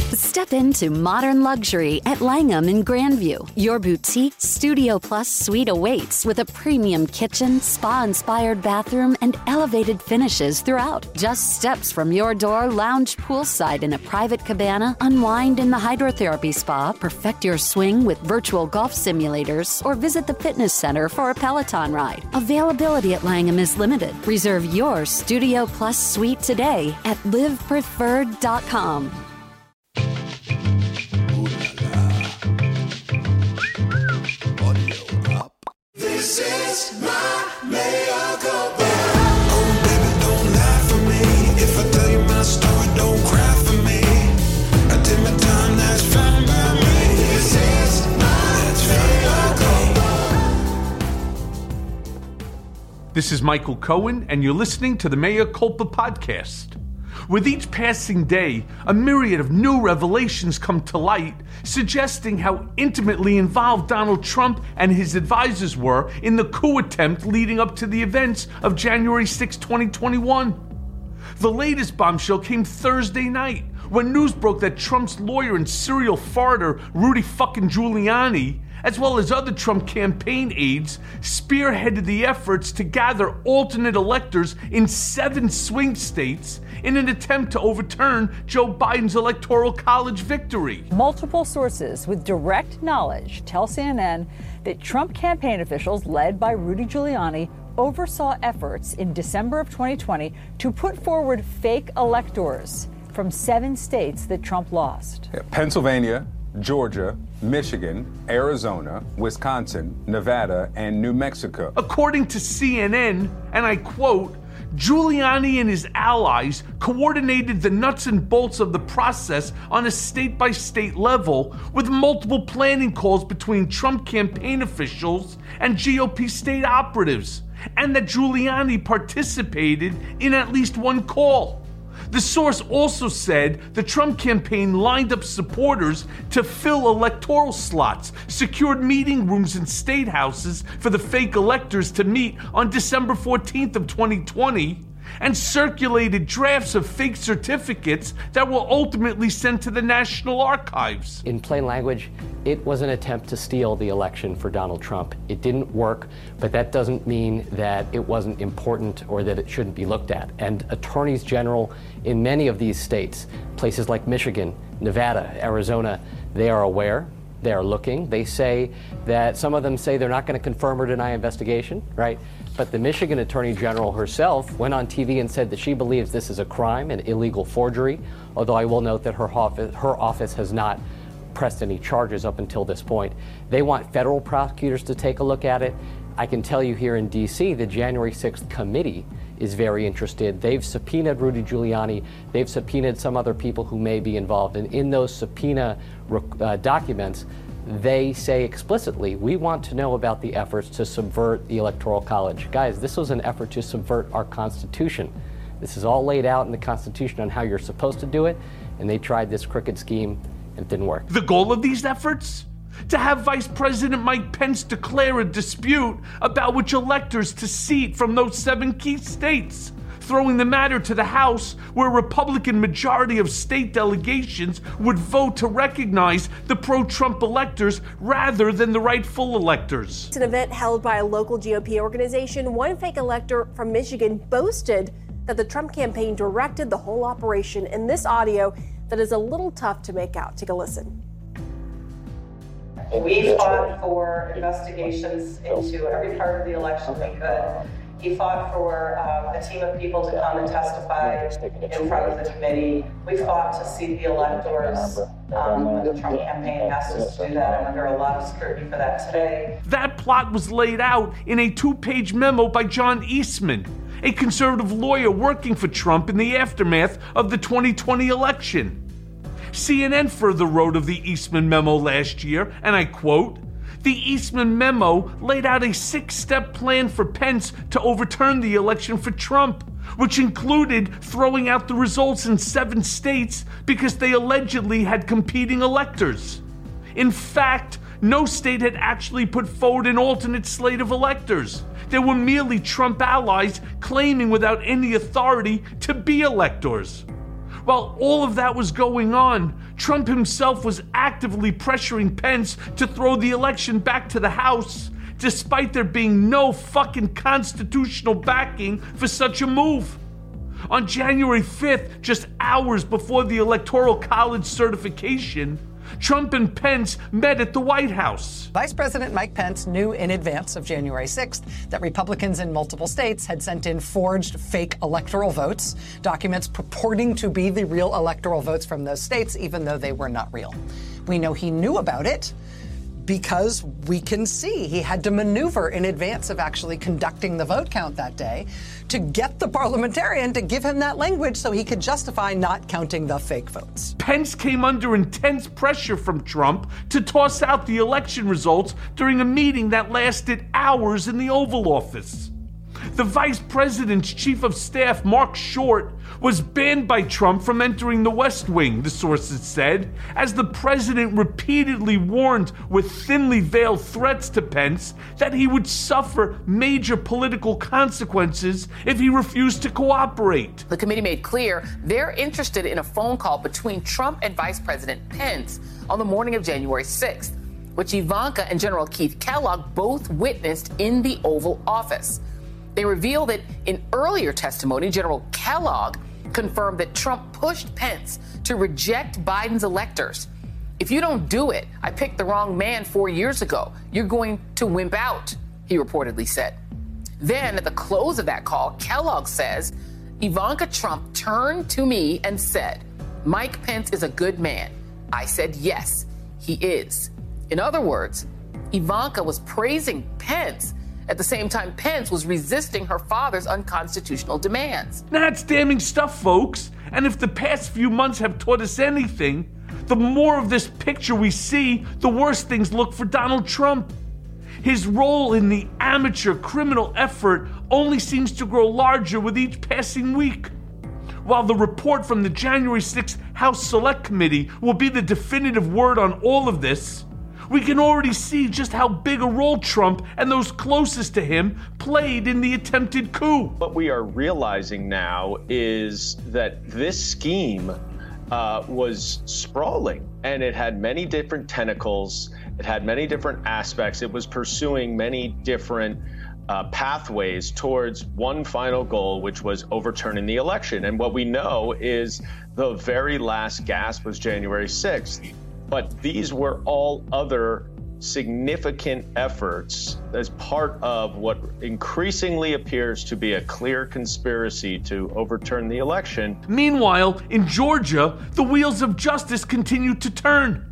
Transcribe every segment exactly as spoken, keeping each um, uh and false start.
Step into modern luxury at Langham in Grandview. Your boutique Studio Plus suite awaits with a premium kitchen, spa-inspired bathroom, and elevated finishes throughout. Just steps from your door, lounge poolside in a private cabana, unwind in the hydrotherapy spa, perfect your swing with virtual golf simulators, or visit the fitness center for a Peloton ride. Availability at Langham is limited. Reserve your Studio Plus suite today at live preferred dot com. This is my mea culpa. Oh, baby, don't lie for me. If I tell you my story, don't cry for me. I did my time, that's fine by me. This is my mea culpa. This is Michael Cohen, and you're listening to the Mea Culpa podcast. With each passing day, a myriad of new revelations come to light, suggesting how intimately involved Donald Trump and his advisors were in the coup attempt leading up to the events of January sixth, twenty twenty-one. The latest bombshell came Thursday night, when news broke that Trump's lawyer and serial farter, Rudy fucking Giuliani, as well as other Trump campaign aides, spearheaded the efforts to gather alternate electors in seven swing states in an attempt to overturn Joe Biden's Electoral College victory. Multiple sources with direct knowledge tell C N N that Trump campaign officials, led by Rudy Giuliani, oversaw efforts in December of twenty twenty to put forward fake electors from seven states that Trump lost. Yeah, Pennsylvania, Georgia, Michigan, Arizona, Wisconsin, Nevada, and New Mexico. According to C N N, and I quote, Giuliani and his allies coordinated the nuts and bolts of the process on a state-by-state level, with multiple planning calls between Trump campaign officials and G O P state operatives, and that Giuliani participated in at least one call. The source also said the Trump campaign lined up supporters to fill electoral slots, secured meeting rooms in state houses for the fake electors to meet on December fourteenth of twenty twenty, and circulated drafts of fake certificates that were ultimately sent to the National Archives. In plain language, it was an attempt to steal the election for Donald Trump. It didn't work, but that doesn't mean that it wasn't important or that it shouldn't be looked at. And attorneys general in many of these states, places like Michigan, Nevada, Arizona, they are aware. They are looking. They say that some of them say they're not going to confirm or deny investigation, right? But the Michigan Attorney General herself went on T V and said that she believes this is a crime, an illegal forgery, although I will note that her office, her office has not pressed any charges up until this point. They want federal prosecutors to take a look at it. I can tell you here in D C, the January sixth committee is very interested. They've subpoenaed Rudy Giuliani. They've subpoenaed some other people who may be involved. And in those subpoena uh, documents, they say explicitly, we want to know about the efforts to subvert the Electoral College. Guys, this was an effort to subvert our Constitution. This is all laid out in the Constitution on how you're supposed to do it, and they tried this crooked scheme and it didn't work. The goal of these efforts? To have Vice President Mike Pence declare a dispute about which electors to seat from those seven key states, throwing the matter to the House, where a Republican majority of state delegations would vote to recognize the pro-Trump electors rather than the rightful electors. It's an event held by a local G O P organization. One fake elector from Michigan boasted that the Trump campaign directed the whole operation in this audio that is a little tough to make out. Take a listen. We fought for investigations into every part of the election we could. He fought for um, a team of people to come and testify in front of the committee. We fought to see the electors. Um, the Trump campaign asked us to do that. I'm under a lot of scrutiny for that today. That plot was laid out in a two-page memo by John Eastman, a conservative lawyer working for Trump in the aftermath of the twenty twenty election. C N N further wrote of the Eastman memo last year, and I quote, "The Eastman memo laid out a six-step plan for Pence to overturn the election for Trump, which included throwing out the results in seven states because they allegedly had competing electors. In fact, no state had actually put forward an alternate slate of electors. There were merely Trump allies claiming without any authority to be electors." While all of that was going on, Trump himself was actively pressuring Pence to throw the election back to the House, despite there being no fucking constitutional backing for such a move. On January fifth, just hours before the Electoral College certification, Trump and Pence met at the White House. Vice President Mike Pence knew in advance of January sixth that Republicans in multiple states had sent in forged fake electoral votes, documents purporting to be the real electoral votes from those states, even though they were not real. We know he knew about it because we can see he had to maneuver in advance of actually conducting the vote count that day to get the parliamentarian to give him that language so he could justify not counting the fake votes. Pence came under intense pressure from Trump to toss out the election results during a meeting that lasted hours in the Oval Office. The vice president's chief of staff, Mark Short, was banned by Trump from entering the West Wing, the sources said, as the president repeatedly warned with thinly veiled threats to Pence that he would suffer major political consequences if he refused to cooperate. The committee made clear they're interested in a phone call between Trump and Vice President Pence on the morning of January sixth, which Ivanka and General Keith Kellogg both witnessed in the Oval Office. They reveal that in earlier testimony, General Kellogg confirmed that Trump pushed Pence to reject Biden's electors. If you don't do it, I picked the wrong man four years ago. You're going to wimp out, he reportedly said. Then, at the close of that call, Kellogg says, Ivanka Trump turned to me and said, Mike Pence is a good man. I said, yes, he is. In other words, Ivanka was praising Pence at the same time Pence was resisting her father's unconstitutional demands. That's damning stuff, folks. And if the past few months have taught us anything, the more of this picture we see, the worse things look for Donald Trump. His role in the amateur criminal effort only seems to grow larger with each passing week. While the report from the January sixth House Select Committee will be the definitive word on all of this, we can already see just how big a role Trump and those closest to him played in the attempted coup. What we are realizing now is that this scheme uh, was sprawling, and it had many different tentacles. It had many different aspects. It was pursuing many different uh, pathways towards one final goal, which was overturning the election. And what we know is the very last gasp was January sixth. But these were all other significant efforts as part of what increasingly appears to be a clear conspiracy to overturn the election. Meanwhile, in Georgia, the wheels of justice continue to turn.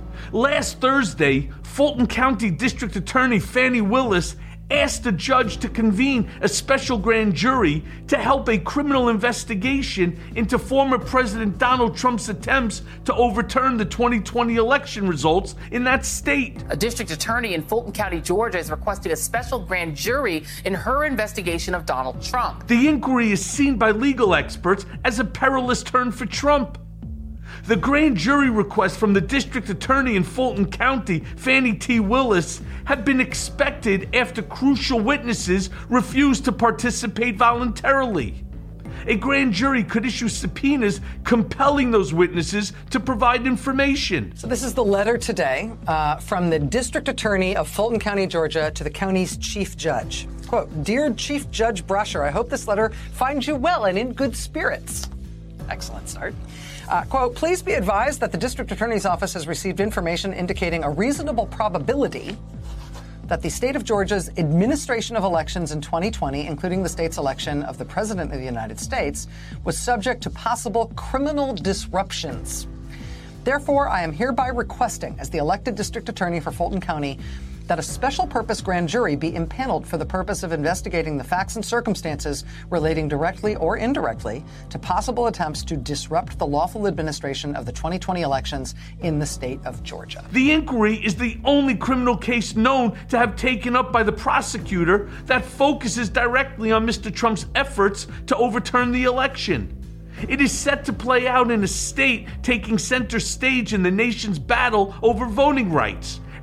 Last Thursday, Fulton County District Attorney Fannie Willis asked a judge to convene a special grand jury to help a criminal investigation into former President Donald Trump's attempts to overturn the twenty twenty election results in that state. A district attorney in Fulton County, Georgia, is requesting a special grand jury in her investigation of Donald Trump. The inquiry is seen by legal experts as a perilous turn for Trump. The grand jury request from the district attorney in Fulton County, Fannie T. Willis, had been expected after crucial witnesses refused to participate voluntarily. A grand jury could issue subpoenas compelling those witnesses to provide information. So this is the letter today uh, from the district attorney of Fulton County, Georgia, to the county's chief judge. Quote, Dear Chief Judge Brasher, I hope this letter finds you well and in good spirits. Excellent start. Uh, quote, please be advised that the district attorney's office has received information indicating a reasonable probability that the state of Georgia's administration of elections in twenty twenty, including the state's election of the president of the United States, was subject to possible criminal disruptions. Therefore, I am hereby requesting, as the elected district attorney for Fulton County, that a special purpose grand jury be impaneled for the purpose of investigating the facts and circumstances relating directly or indirectly to possible attempts to disrupt the lawful administration of the twenty twenty elections in the state of Georgia. The inquiry is the only criminal case known to have taken up by the prosecutor that focuses directly on Mister Trump's efforts to overturn the election. It is set to play out in a state taking center stage in the nation's battle over voting rights,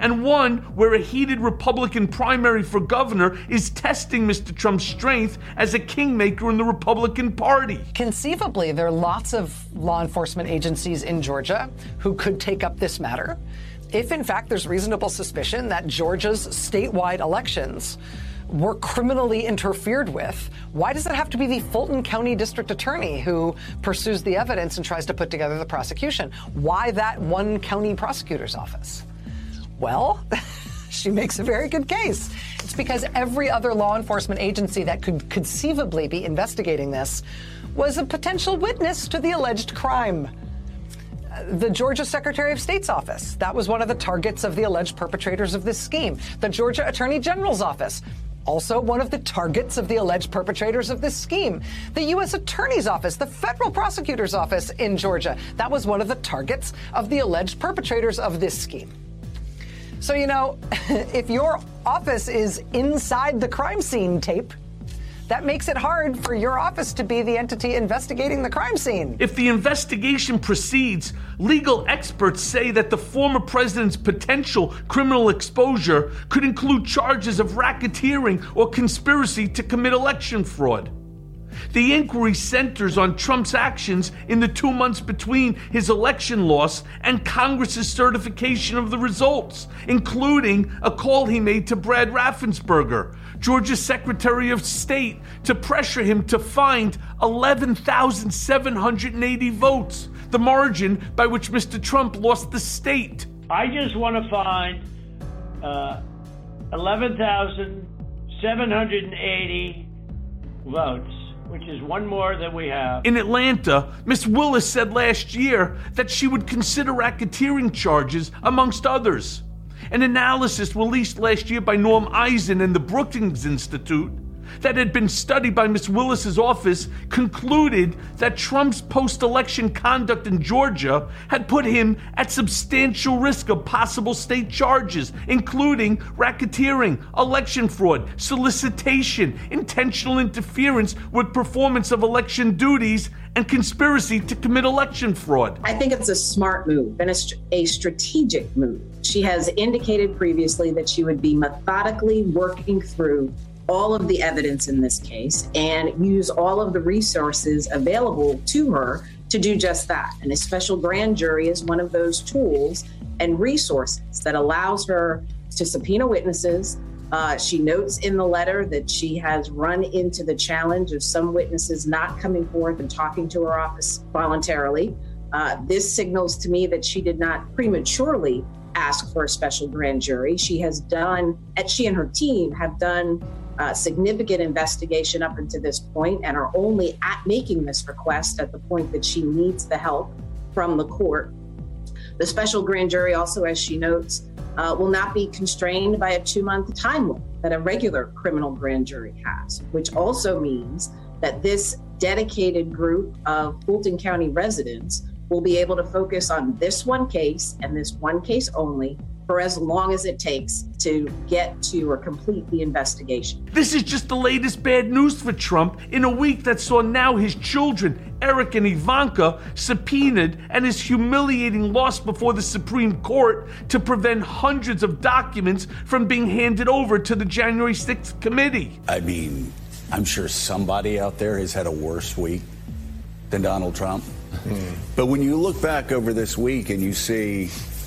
and one where a heated Republican primary for governor is testing Mister Trump's strength as a kingmaker in the Republican Party. Conceivably, there are lots of law enforcement agencies in Georgia who could take up this matter. If, in fact, there's reasonable suspicion that Georgia's statewide elections were criminally interfered with, why does it have to be the Fulton County District Attorney who pursues the evidence and tries to put together the prosecution? Why that one county prosecutor's office? Well, she makes a very good case. It's because every other law enforcement agency that could conceivably be investigating this was a potential witness to the alleged crime. The Georgia Secretary of State's office, that was one of the targets of the alleged perpetrators of this scheme. The Georgia Attorney General's office, also one of the targets of the alleged perpetrators of this scheme. The U S Attorney's office, the federal prosecutor's office in Georgia, that was one of the targets of the alleged perpetrators of this scheme. So, you know, if your office is inside the crime scene tape, that makes it hard for your office to be the entity investigating the crime scene. If the investigation proceeds, legal experts say that the former president's potential criminal exposure could include charges of racketeering or conspiracy to commit election fraud. The inquiry centers on Trump's actions in the two months between his election loss and Congress's certification of the results, including a call he made to Brad Raffensperger, Georgia's Secretary of State, to pressure him to find eleven thousand seven hundred eighty votes, the margin by which Mister Trump lost the state. I just want to find uh, eleven thousand seven hundred eighty votes, which is one more than we have. In Atlanta, Miz Willis said last year that she would consider racketeering charges, amongst others. An analysis released last year by Norm Eisen and the Brookings Institute that had been studied by Miz Willis's office concluded that Trump's post-election conduct in Georgia had put him at substantial risk of possible state charges, including racketeering, election fraud, solicitation, intentional interference with performance of election duties, and conspiracy to commit election fraud. I think it's a smart move and a, st- a strategic move. She has indicated previously that she would be methodically working through all of the evidence in this case and use all of the resources available to her to do just that. And a special grand jury is one of those tools and resources that allows her to subpoena witnesses. Uh, she notes in the letter that she has run into the challenge of some witnesses not coming forth and talking to her office voluntarily. Uh, this signals to me that she did not prematurely ask for a special grand jury. She has done, and she and her team have done uh, significant investigation up until this point and are only at making this request at the point that she needs the help from the court. The special grand jury also, as she notes, uh, will not be constrained by a two-month time limit that a regular criminal grand jury has, which also means that this dedicated group of Fulton County residents will be able to focus on this one case and this one case only for as long as it takes to get to or complete the investigation. This is just the latest bad news for Trump in a week that saw now his children, Eric and Ivanka, subpoenaed and his humiliating loss before the Supreme Court to prevent hundreds of documents from being handed over to the January sixth committee. I mean, I'm sure somebody out there has had a worse week than Donald Trump. Mm. But when you look back over this week and you see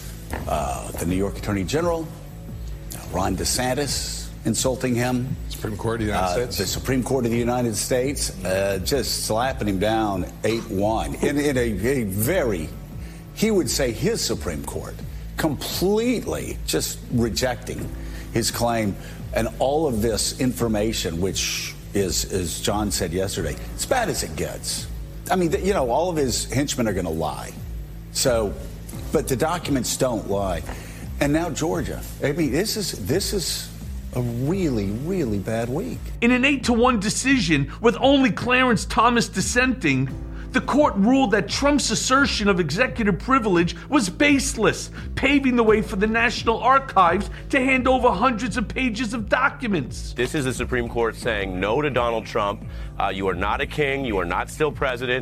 uh, the New York Attorney General, uh, Ron DeSantis insulting him, Supreme Court of the United uh, States, the Supreme Court of the United States, uh, just slapping him down eight one in, in a, a very, he would say his Supreme Court, completely just rejecting his claim, and all of this information, which is, as John said yesterday, as bad as it gets. I mean, you know, all of his henchmen are going to lie. So, but the documents don't lie. And now Georgia. I mean, this is this is a really, really bad week. In an eight to one decision with only Clarence Thomas dissenting, the court ruled that Trump's assertion of executive privilege was baseless, paving the way for the National Archives to hand over hundreds of pages of documents. This is the Supreme Court saying no to Donald Trump. Uh, you are not a king. You are not still president.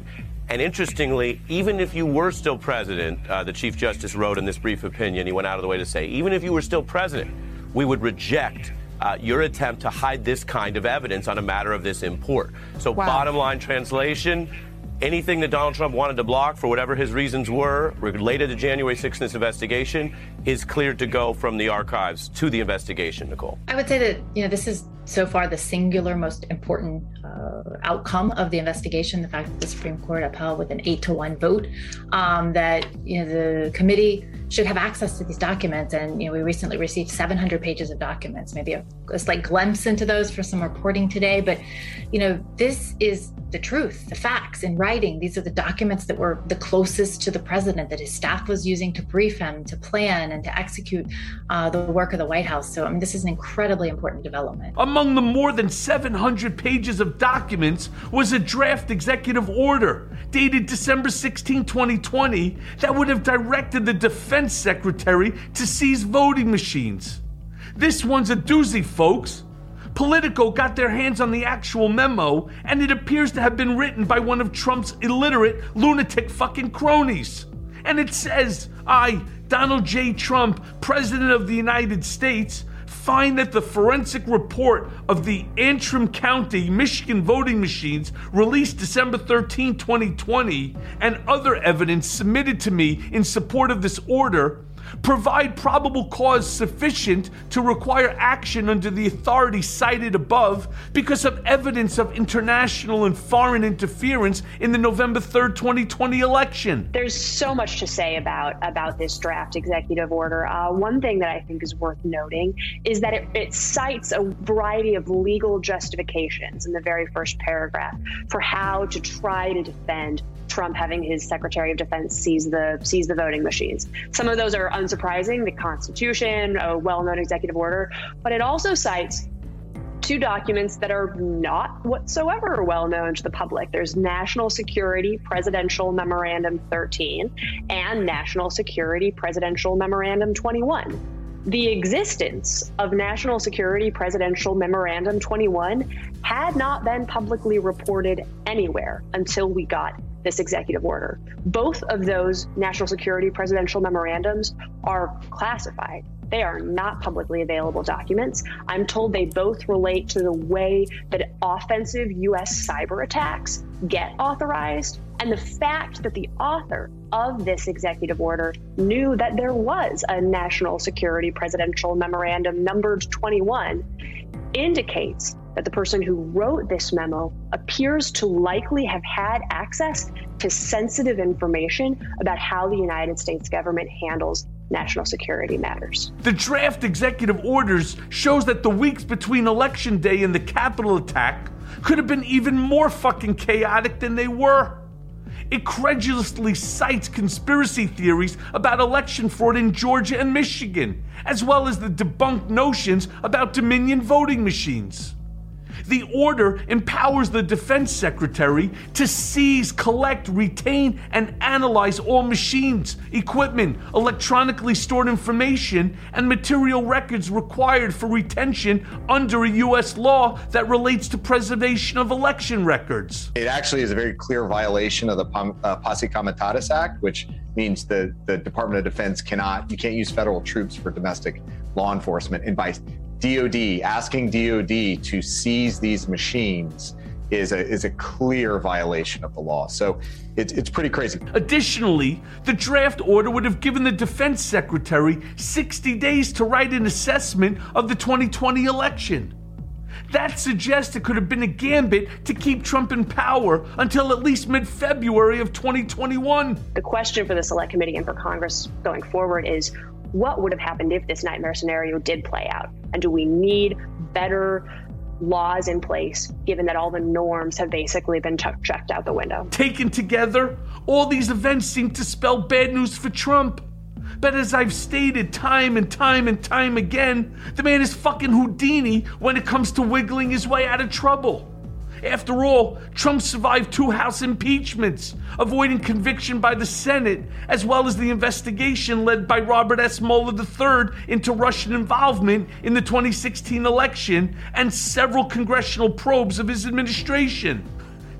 And interestingly, even if you were still president, uh, the Chief Justice wrote in this brief opinion, he went out of the way to say, even if you were still president, we would reject uh, your attempt to hide this kind of evidence on a matter of this import. So Wow. bottom line translation, anything that Donald Trump wanted to block for whatever his reasons were related to January sixth investigation is cleared to go from the archives to the investigation, Nicole. I would say that, you know, this is so far the singular most important uh, outcome of the investigation, the fact that the Supreme Court upheld with an eight to one vote um, that, you know, the committee should have access to these documents. And, you know, we recently received seven hundred pages of documents, maybe a, a slight glimpse into those for some reporting today. But, you know, this is the truth, the facts in writing. These are the documents that were the closest to the president, that his staff was using to brief him, to plan and to execute uh, the work of the White House. So, I mean, this is an incredibly important development. Among the more than seven hundred pages of documents was a draft executive order dated December sixteenth, twenty twenty, that would have directed the defense secretary to seize voting machines. This one's a doozy, folks. Politico got their hands on the actual memo, and it appears to have been written by one of Trump's illiterate, lunatic fucking cronies. And it says, I, Donald J. Trump, President of the United States, find that the forensic report of the Antrim County, Michigan voting machines released December thirteenth, twenty twenty, and other evidence submitted to me in support of this order provide probable cause sufficient to require action under the authority cited above because of evidence of international and foreign interference in the November third, twenty twenty election. There's so much to say about, about this draft executive order. Uh, one thing that I think is worth noting is that it, it cites a variety of legal justifications in the very first paragraph for how to try to defend Trump having his Secretary of Defense seize the seize the voting machines. Some of those are unsurprising, the Constitution, a well-known executive order, but it also cites two documents that are not whatsoever well-known to the public. There's National Security Presidential Memorandum thirteen and National Security Presidential Memorandum twenty-one. The existence of National Security Presidential Memorandum twenty-one had not been publicly reported anywhere until we got this executive order. Both of those national security presidential memorandums are classified. They are not publicly available documents. I'm told they both relate to the way that offensive U S cyber attacks get authorized, and the fact that the author of this executive order knew that there was a national security presidential memorandum numbered twenty-one indicates that the person who wrote this memo appears to likely have had access to sensitive information about how the United States government handles national security matters. The draft executive orders shows that the weeks between Election Day and the Capitol attack could have been even more fucking chaotic than they were. It credulously cites conspiracy theories about election fraud in Georgia and Michigan, as well as the debunked notions about Dominion voting machines. The order empowers the defense secretary to seize, collect, retain, and analyze all machines, equipment, electronically stored information, and material records required for retention under a U S law that relates to preservation of election records. It actually is a very clear violation of the uh, Posse Comitatus Act, which means the, the Department of Defense cannot, you can't use federal troops for domestic law enforcement. And by D O D, asking D O D to seize these machines is a is a clear violation of the law. So it's it's pretty crazy. Additionally, the draft order would have given the defense secretary sixty days to write an assessment of the twenty twenty election. That suggests it could have been a gambit to keep Trump in power until at least mid-February of twenty twenty-one. The question for the Select Committee and for Congress going forward is, what would have happened if this nightmare scenario did play out? And do we need better laws in place, given that all the norms have basically been ch- checked out the window? Taken together, all these events seem to spell bad news for Trump. But as I've stated time and time and time again, the man is fucking Houdini when it comes to wiggling his way out of trouble. After all, Trump survived two House impeachments, avoiding conviction by the Senate, as well as the investigation led by Robert S. Mueller the third into Russian involvement in the twenty sixteen election, and several congressional probes of his administration.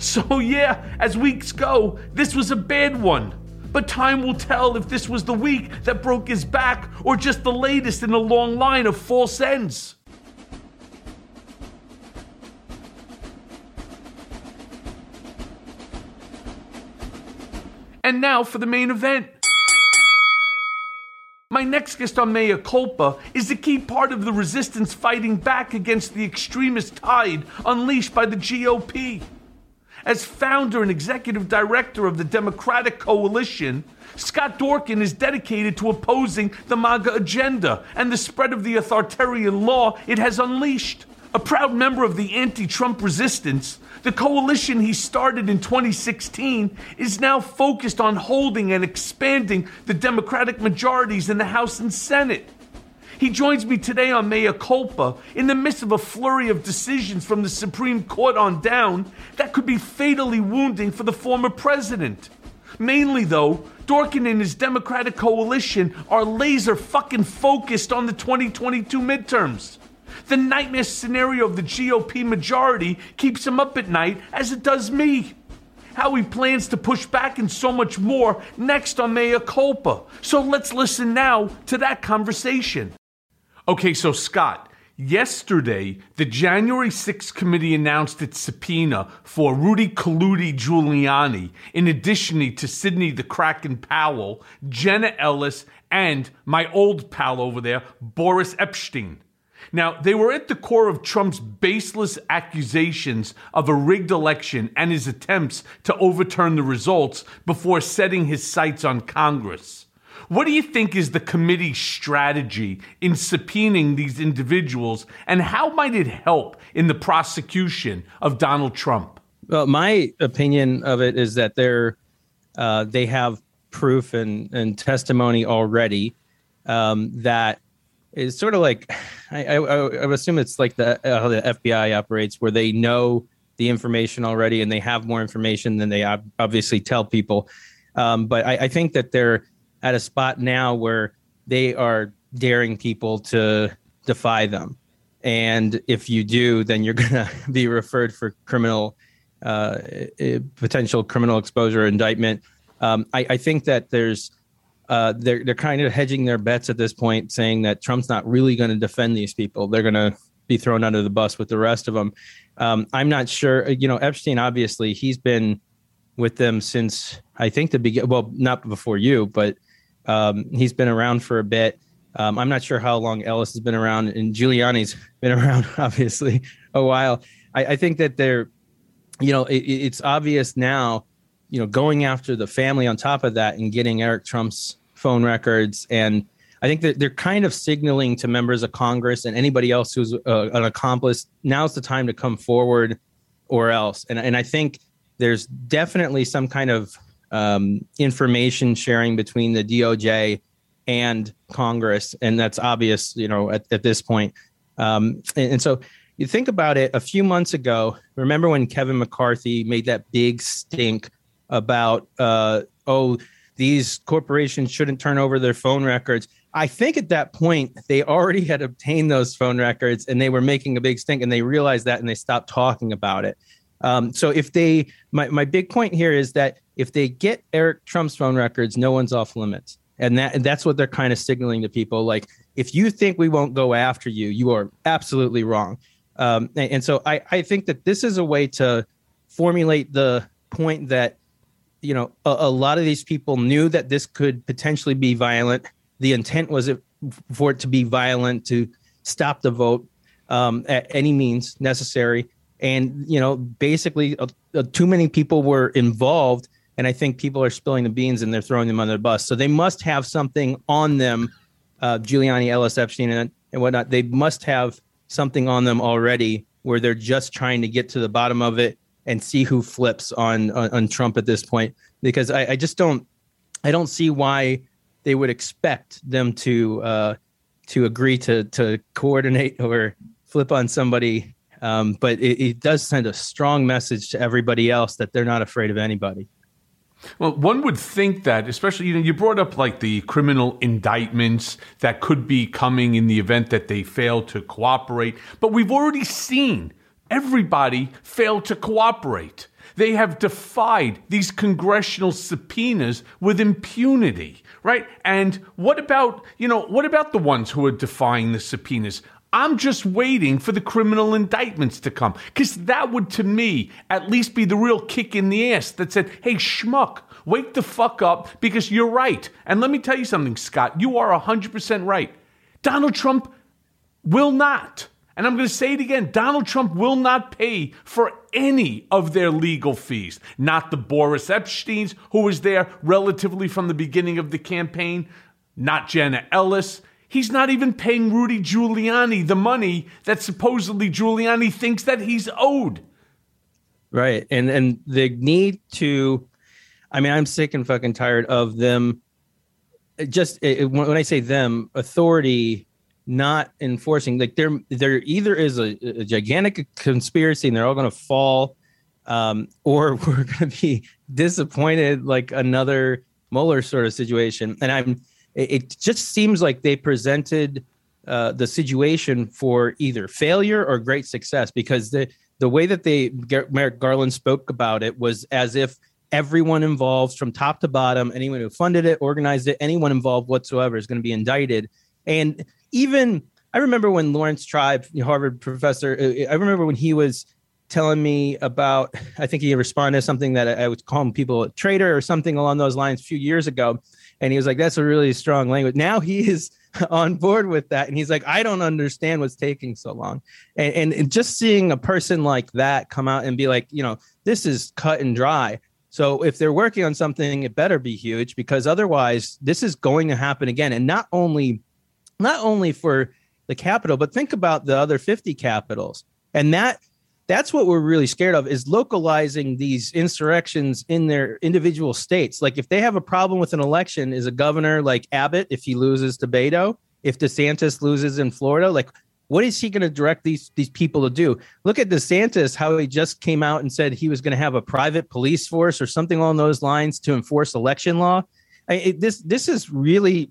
So yeah, as weeks go, this was a bad one. But time will tell if this was the week that broke his back or just the latest in a long line of false ends. And now for the main event. My next guest on Mea Culpa is a key part of the resistance fighting back against the extremist tide unleashed by the G O P. As founder and executive director of the Democratic Coalition, Scott Dorkin is dedicated to opposing the MAGA agenda and the spread of the authoritarian law it has unleashed. A proud member of the anti-Trump resistance, the coalition he started in twenty sixteen is now focused on holding and expanding the Democratic majorities in the House and Senate. He joins me today on Mea Culpa in the midst of a flurry of decisions from the Supreme Court on down that could be fatally wounding for the former president. Mainly, though, Dorkin and his Democratic coalition are laser fucking focused on the twenty twenty-two midterms. The nightmare scenario of the G O P majority keeps him up at night, as it does me. How he plans to push back and so much more next on Mea Culpa. So let's listen now to that conversation. Okay, so Scott, yesterday, the January sixth committee announced its subpoena for Rudy Colludi Giuliani, in addition to Sidney the Kraken Powell, Jenna Ellis, and my old pal over there, Boris Epshteyn. Now, they were at the core of Trump's baseless accusations of a rigged election and his attempts to overturn the results before setting his sights on Congress. What do you think is the committee's strategy in subpoenaing these individuals, and how might it help in the prosecution of Donald Trump? Well, my opinion of it is that they're uh, they have proof and, and testimony already um, that is sort of like, I, I, I would assume it's like the, uh, how the F B I operates, where they know the information already and they have more information than they ob- obviously tell people. Um, but I, I think that they're at a spot now where they are daring people to defy them. And if you do, then you're going to be referred for criminal, uh, potential criminal exposure, indictment. Um, I, I think that there's, uh, they're they're kind of hedging their bets at this point, saying that Trump's not really going to defend these people. They're going to be thrown under the bus with the rest of them. Um, I'm not sure. You know, Epshteyn, obviously, he's been with them since I think the beginning. Well, not before you, but um, he's been around for a bit. Um, I'm not sure how long Ellis has been around, and Giuliani's been around, obviously, a while. I, I think that they're, you know, it, it's obvious now, you know, going after the family on top of that and getting Eric Trump's phone records. And I think that they're kind of signaling to members of Congress and anybody else who's uh, an accomplice, now's the time to come forward or else. And, and I think there's definitely some kind of um, information sharing between the D O J and Congress. And that's obvious, you know, at, at this point. Um, and, and so you think about it, a few months ago, remember when Kevin McCarthy made that big stink about, uh, oh, these corporations shouldn't turn over their phone records. I think at that point, they already had obtained those phone records and they were making a big stink, and they realized that and they stopped talking about it. Um, so if they, my, my big point here is that if they get Eric Trump's phone records, no one's off limits. And that and that's what they're kind of signaling to people. Like, if you think we won't go after you, you are absolutely wrong. Um, and, and so I, I think that this is a way to formulate the point that, you know, a, a lot of these people knew that this could potentially be violent. The intent was it, for it to be violent, to stop the vote um, at any means necessary. And, you know, basically uh, uh, too many people were involved. And I think people are spilling the beans and they're throwing them under the bus. So they must have something on them, uh, Giuliani, Ellis, Epshteyn, and, and whatnot. They must have something on them already where they're just trying to get to the bottom of it and see who flips on on, on Trump at this point. Because I, I just don't, I don't see why they would expect them to uh, to agree to to coordinate or flip on somebody. Um, but it, it does send a strong message to everybody else that they're not afraid of anybody. Well, one would think that, especially, you know, you brought up like the criminal indictments that could be coming in the event that they fail to cooperate. But we've already seen everybody fail to cooperate. They have defied these congressional subpoenas with impunity, right? And what about, you know, what about the ones who are defying the subpoenas? I'm just waiting for the criminal indictments to come, because that would, to me, at least be the real kick in the ass that said, hey, schmuck, wake the fuck up, because you're right. And let me tell you something, Scott, you are one hundred percent right. Donald Trump will not, and I'm going to say it again, Donald Trump will not pay for any of their legal fees. Not the Boris Epsteins, who was there relatively from the beginning of the campaign, not Jenna Ellis. He's not even paying Rudy Giuliani the money that supposedly Giuliani thinks that he's owed. Right. And and the need to, I mean, I'm sick and fucking tired of them. Just it, when I say them, authority not enforcing, like there, there either is a, a gigantic conspiracy and they're all going to fall, um, or we're going to be disappointed like another Mueller sort of situation. And I'm, it just seems like they presented uh, the situation for either failure or great success, because the, the way that they Merrick Garland spoke about it was as if everyone involved from top to bottom, anyone who funded it, organized it, anyone involved whatsoever is going to be indicted. And even I remember when Lawrence Tribe, Harvard professor, I remember when he was telling me about, I think he responded to something that I was calling people a traitor or something along those lines a few years ago. And he was like, that's a really strong language. Now he is on board with that. And he's like, I don't understand what's taking so long. And, and, and just seeing a person like that come out and be like, you know, this is cut and dry. So if they're working on something, it better be huge, because otherwise this is going to happen again. And not only, not only for the Capitol, but think about the other fifty capitals. And that that's what we're really scared of, is localizing these insurrections in their individual states. Like if they have a problem with an election, is a governor like Abbott, if he loses to Beto, if DeSantis loses in Florida, like what is he going to direct these, these people to do? Look at DeSantis, how he just came out and said he was going to have a private police force or something along those lines to enforce election law. I, it, this this is really,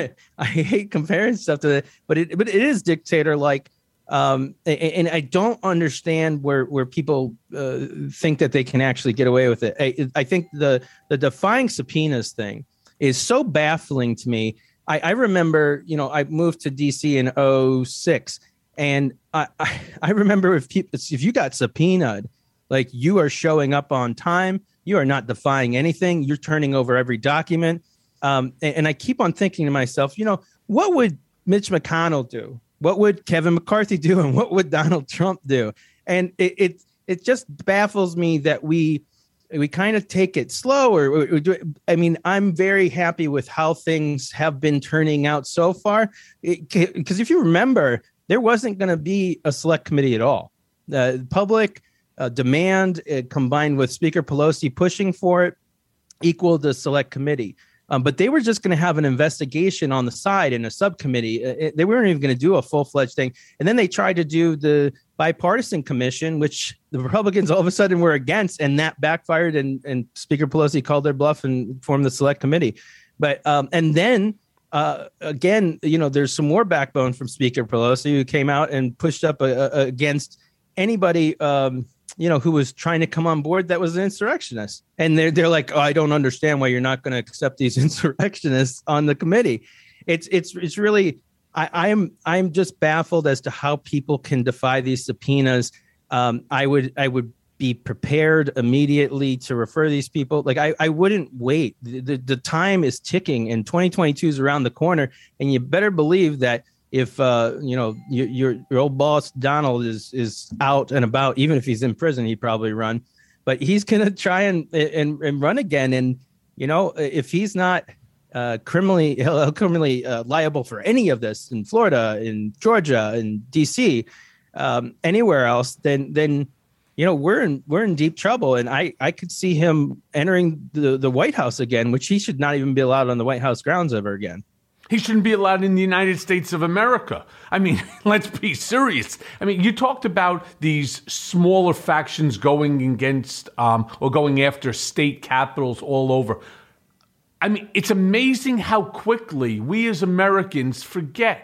I hate comparing stuff to it, but it, but it is dictator like. Um, and, and I don't understand where where people uh, think that they can actually get away with it. I, I think the the defying subpoenas thing is so baffling to me. I, I remember, you know, I moved to D C in oh six, and I, I, I remember if people, if you got subpoenaed, like you are showing up on time, you are not defying anything, you're turning over every document. Um, and, and I keep on thinking to myself, you know, what would Mitch McConnell do? What would Kevin McCarthy do? And what would Donald Trump do? And it it, it just baffles me that we we kind of take it slow. Or, or, or I mean, I'm very happy with how things have been turning out so far. Because if you remember, there wasn't going to be a select committee at all. The uh, public uh, demand uh, combined with Speaker Pelosi pushing for it equaled the select committee. Um, but they were just going to have an investigation on the side in a subcommittee. It, they weren't even going to do a full-fledged thing. And then they tried to do the bipartisan commission, which the Republicans all of a sudden were against, and that backfired. And, and Speaker Pelosi called their bluff and formed the select committee. But um, and then uh, again, you know, there's some more backbone from Speaker Pelosi, who came out and pushed up a, a, against anybody, um, you know, who was trying to come on board that was an insurrectionist. And they're, they're like, oh, I don't understand why you're not going to accept these insurrectionists on the committee. It's it's it's really, I, I'm I'm just baffled as to how people can defy these subpoenas. Um, I would I would be prepared immediately to refer these people. Like I, I wouldn't wait. The, the, the time is ticking, and twenty twenty-two is around the corner. And you better believe that if uh, you know your, your your old boss Donald is is out and about, even if he's in prison, he'd probably run. But he's gonna try and and, and run again. And you know, if he's not uh, criminally criminally uh, liable for any of this in Florida, in Georgia, in D C, um, anywhere else, then then you know we're in we're in deep trouble. And I I could see him entering the the White House again, which he should not even be allowed on the White House grounds ever again. He shouldn't be allowed in the United States of America. I mean, let's be serious. I mean, you talked about these smaller factions going against um, or going after state capitals all over. I mean, it's amazing how quickly we as Americans forget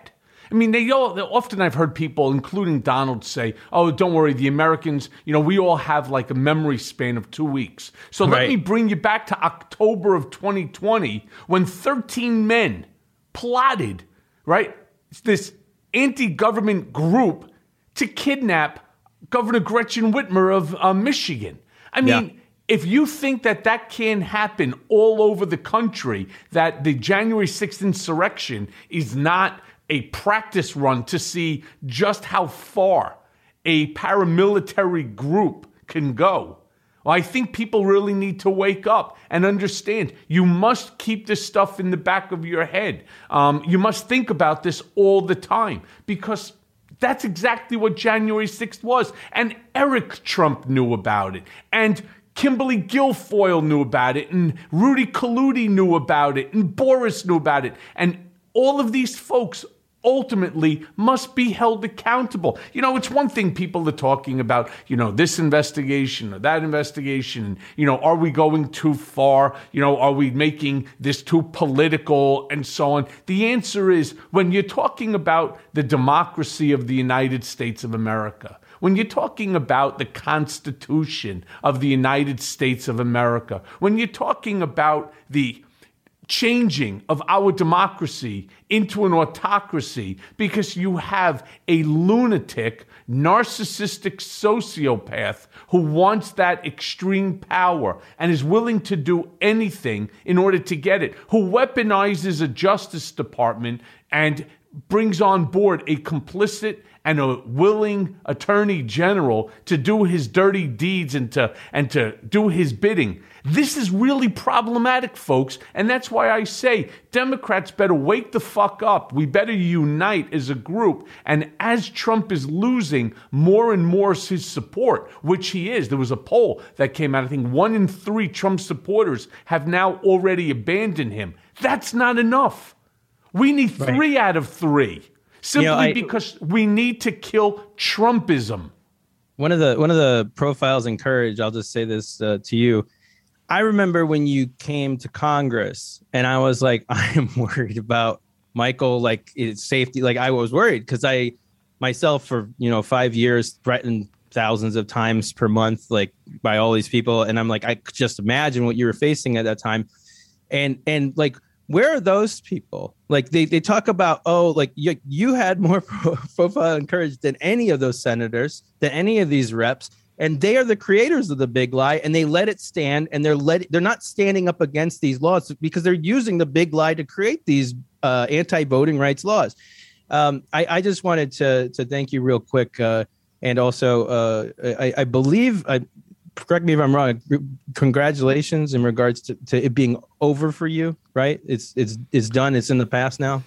I mean, they all, often I've heard people, including Donald, say, oh, don't worry, the Americans, you know, we all have like a memory span of two weeks. So let Right. me bring you back to October of twenty twenty when thirteen men plotted, right, this anti-government group to kidnap Governor Gretchen Whitmer of uh, Michigan. I mean, Yeah. if you think that that can happen all over the country, that the January sixth insurrection is not a practice run to see just how far a paramilitary group can go, well, I think people really need to wake up and understand you must keep this stuff in the back of your head. Um, you must think about this all the time because that's exactly what January sixth was. And Eric Trump knew about it. And Kimberly Guilfoyle knew about it. And Rudy Kaludi knew about it. And Boris knew about it. And all of these folks ultimately must be held accountable. You know, it's one thing people are talking about, you know, this investigation or that investigation. You know, are we going too far? You know, are we making this too political and so on? The answer is when you're talking about the democracy of the United States of America, when you're talking about the Constitution of the United States of America, when you're talking about the changing of our democracy into an autocracy because you have a lunatic, narcissistic sociopath who wants that extreme power and is willing to do anything in order to get it, who weaponizes a Justice Department and brings on board a complicit and a willing attorney general to do his dirty deeds and to and to do his bidding. This is really problematic, folks, and that's why I say Democrats better wake the fuck up. We better unite as a group, and as Trump is losing more and more his support, which he is, there was a poll that came out, I think one in three Trump supporters have now already abandoned him. That's not enough. We need three out of three. Simply You know, I- because we need to kill Trumpism. One of the one of the profiles in Courage, I'll just say this uh, to you. I remember when you came to Congress, and I was like, I am worried about Michael, like his safety. Like I was worried because I myself for you know five years threatened thousands of times per month, like by all these people, and I'm like, I could just imagine what you were facing at that time, and and like. Where are those people? Like they, they talk about, oh, like you, you had more pro- profile and courage than any of those senators, than any of these reps. And they are the creators of the big lie, and they let it stand, and they're let they're not standing up against these laws because they're using the big lie to create these uh, anti-voting rights laws. Um, I, I just wanted to to thank you real quick, uh, and also uh, I, I believe I. Correct me if I'm wrong. Congratulations in regards to, to it being over for you, right? It's it's it's done. It's in the past now.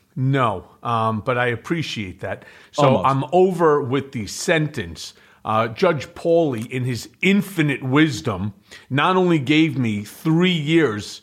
No, um, but I appreciate that. So Almost. I'm over with the sentence. Uh, Judge Pauly, in his infinite wisdom, not only gave me three years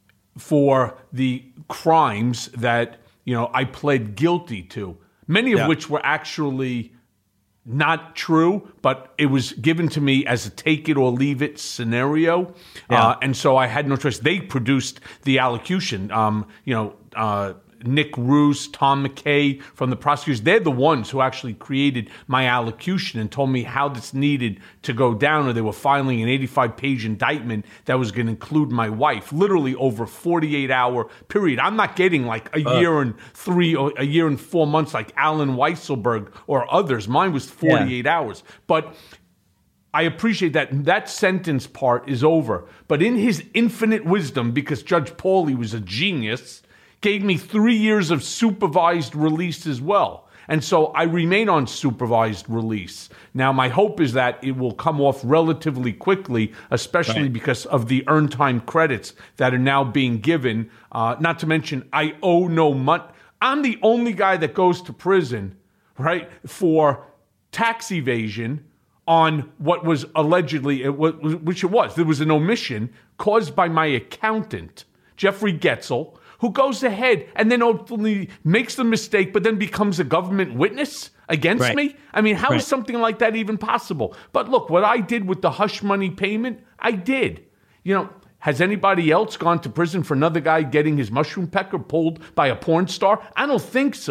for the crimes that you know I pled guilty to, many of Yeah. which were actually not true, but it was given to me as a take it or leave it scenario. Yeah. Uh, and so I had no choice. They produced the allocution. Um, you know, uh, Nick Roos, Tom McKay from the prosecutors, they're the ones who actually created my allocution and told me how this needed to go down, or they were filing an eighty-five page indictment that was going to include my wife, literally over a forty-eight hour period. I'm not getting like a Uh. year and three, or a year and four months like Alan Weisselberg or others. Mine was forty-eight hours. But I appreciate that that sentence part is over. But in his infinite wisdom, because Judge Pauly was a genius, gave me three years of supervised release as well. And so I remain on supervised release. Now, my hope is that it will come off relatively quickly, especially Right. because of the earned time credits that are now being given. Uh, not to mention, I owe no money. I'm the only guy that goes to prison, right, for tax evasion on what was allegedly, which it was. There was an omission caused by my accountant, Jeffrey Getzel, who goes ahead and then ultimately makes the mistake, but then becomes a government witness against Right. me? I mean, how Right. is something like that even possible? But look, what I did with the hush money payment, I did. You know, has anybody else gone to prison for another guy getting his mushroom pecker pulled by a porn star? I don't think so.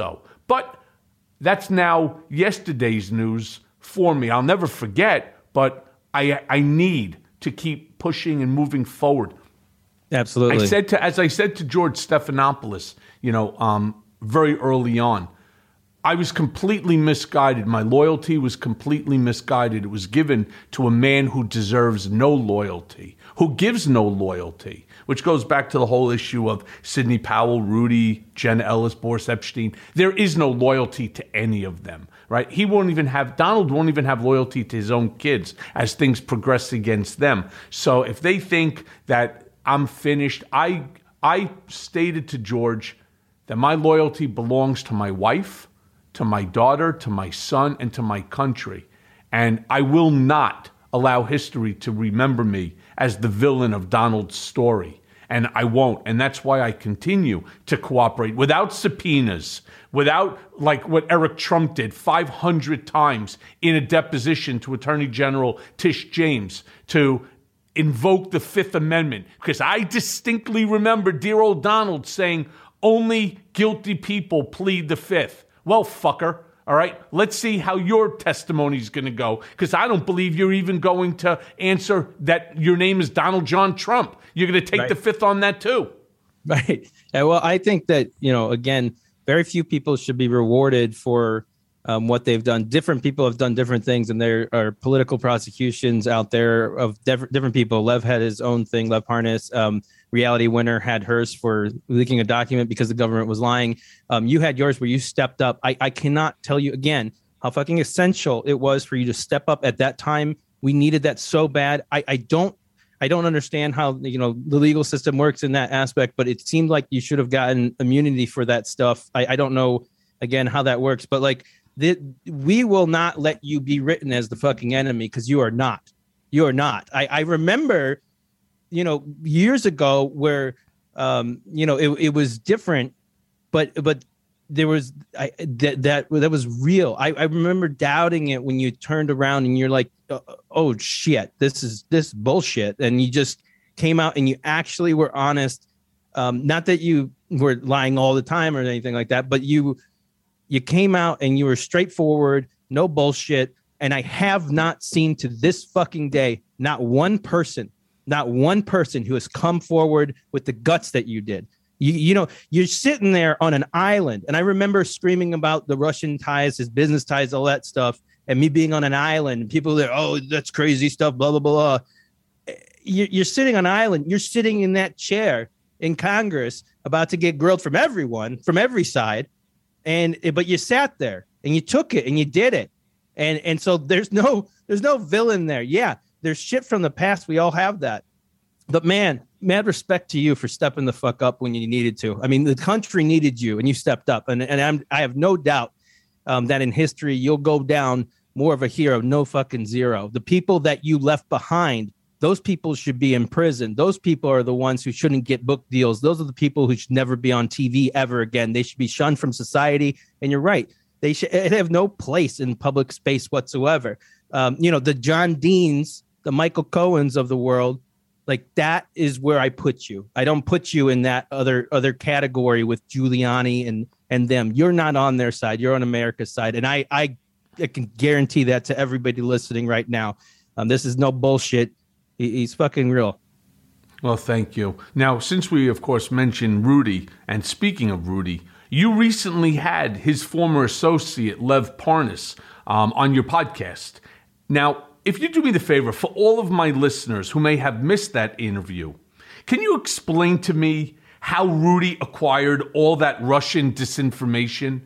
But that's now yesterday's news for me. I'll never forget, but I I need to keep pushing and moving forward. Absolutely. I said to, as I said to George Stephanopoulos, you know, um, very early on, I was completely misguided. My loyalty was completely misguided. It was given to a man who deserves no loyalty, who gives no loyalty, which goes back to the whole issue of Sidney Powell, Rudy, Jen Ellis, Boris Epstein. There is no loyalty to any of them, right? He won't even have, Donald won't even have loyalty to his own kids as things progress against them. So if they think that I'm finished, I I stated to George that my loyalty belongs to my wife, to my daughter, to my son, and to my country. And I will not allow history to remember me as the villain of Donald's story. And I won't. And that's why I continue to cooperate without subpoenas, without like what Eric Trump did five hundred times in a deposition to Attorney General Tish James to invoke the Fifth Amendment. Because I distinctly remember dear old Donald saying, only guilty people plead the Fifth. Well, fucker, all right, let's see how your testimony is going to go, because I don't believe you're even going to answer that your name is Donald John Trump. You're going to take Right. the Fifth on that too. Right. Yeah, well, I think that, you know, again, very few people should be rewarded for um, what they've done. Different people have done different things, and there are political prosecutions out there of diff- different people. Lev had his own thing, Lev Parnas. Um, Reality Winner had hers for leaking a document because the government was lying. Um, you had yours where you stepped up. I, I cannot tell you again how fucking essential it was for you to step up at that time. We needed that so bad. I, I don't I don't understand how, you know, the legal system works in that aspect, but it seemed like you should have gotten immunity for that stuff. I, I don't know, again, how that works, but like the, we will not let you be written as the fucking enemy, because you are not. You are not. I, I remember, you know, years ago where, um, you know, it, it was different, but but there was I, that that that was real. I, I remember doubting it when you turned around and you're like, oh, oh shit, this is this bullshit, and you just came out and you actually were honest. Um, not that you were lying all the time or anything like that, but you you came out and you were straightforward, no bullshit. And I have not seen to this fucking day not one person. Not one person who has come forward with the guts that you did. You, you know, you're sitting there on an island. And I remember screaming about the Russian ties, his business ties, all that stuff. And me being on an island, and people there, oh, that's crazy stuff, blah, blah, blah. You're, you're sitting on an island. You're sitting in that chair in Congress about to get grilled from everyone, from every side. And but you sat there and you took it and you did it. And and so there's no there's no villain there. Yeah. There's shit from the past. We all have that. But man, mad respect to you for stepping the fuck up when you needed to. I mean, the country needed you and you stepped up. And, and I'm, I have no doubt um, that in history, you'll go down more of a hero, no fucking zero. The people that you left behind, those people should be in prison. Those people are the ones who shouldn't get book deals. Those are the people who should never be on T V ever again. They should be shunned from society. And you're right. They should have no place in public space whatsoever. Um, you know, the John Deans, the Michael Cohens of the world, like that is where I put you. I don't put you in that other other category with Giuliani and and them. You're not on their side. You're on America's side. And I I, I can guarantee that to everybody listening right now. Um, this is no bullshit. He, he's fucking real. Well, thank you. Now, since we, of course, mentioned Rudy, and speaking of Rudy, you recently had his former associate, Lev Parnas, um, on your podcast. Now, if you do me the favor, for all of my listeners who may have missed that interview, can you explain to me how Rudy acquired all that Russian disinformation?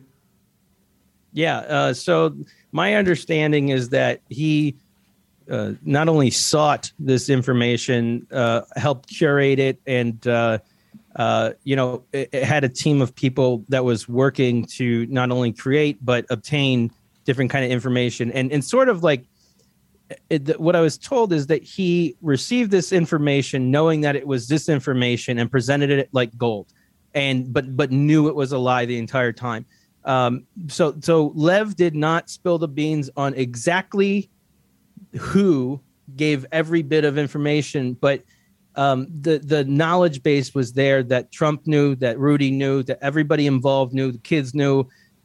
Yeah. Uh, so my understanding is that he uh, not only sought this information, uh, helped curate it, and uh, uh, you know, it, it had a team of people that was working to not only create but obtain different kind of information, and and sort of like. It, what I was told is that he received this information knowing that it was disinformation and presented it like gold, and but but knew it was a lie the entire time. Um, so so Lev did not spill the beans on exactly who gave every bit of information, but um, the the knowledge base was there that Trump knew, that Rudy knew, that everybody involved knew, the kids knew.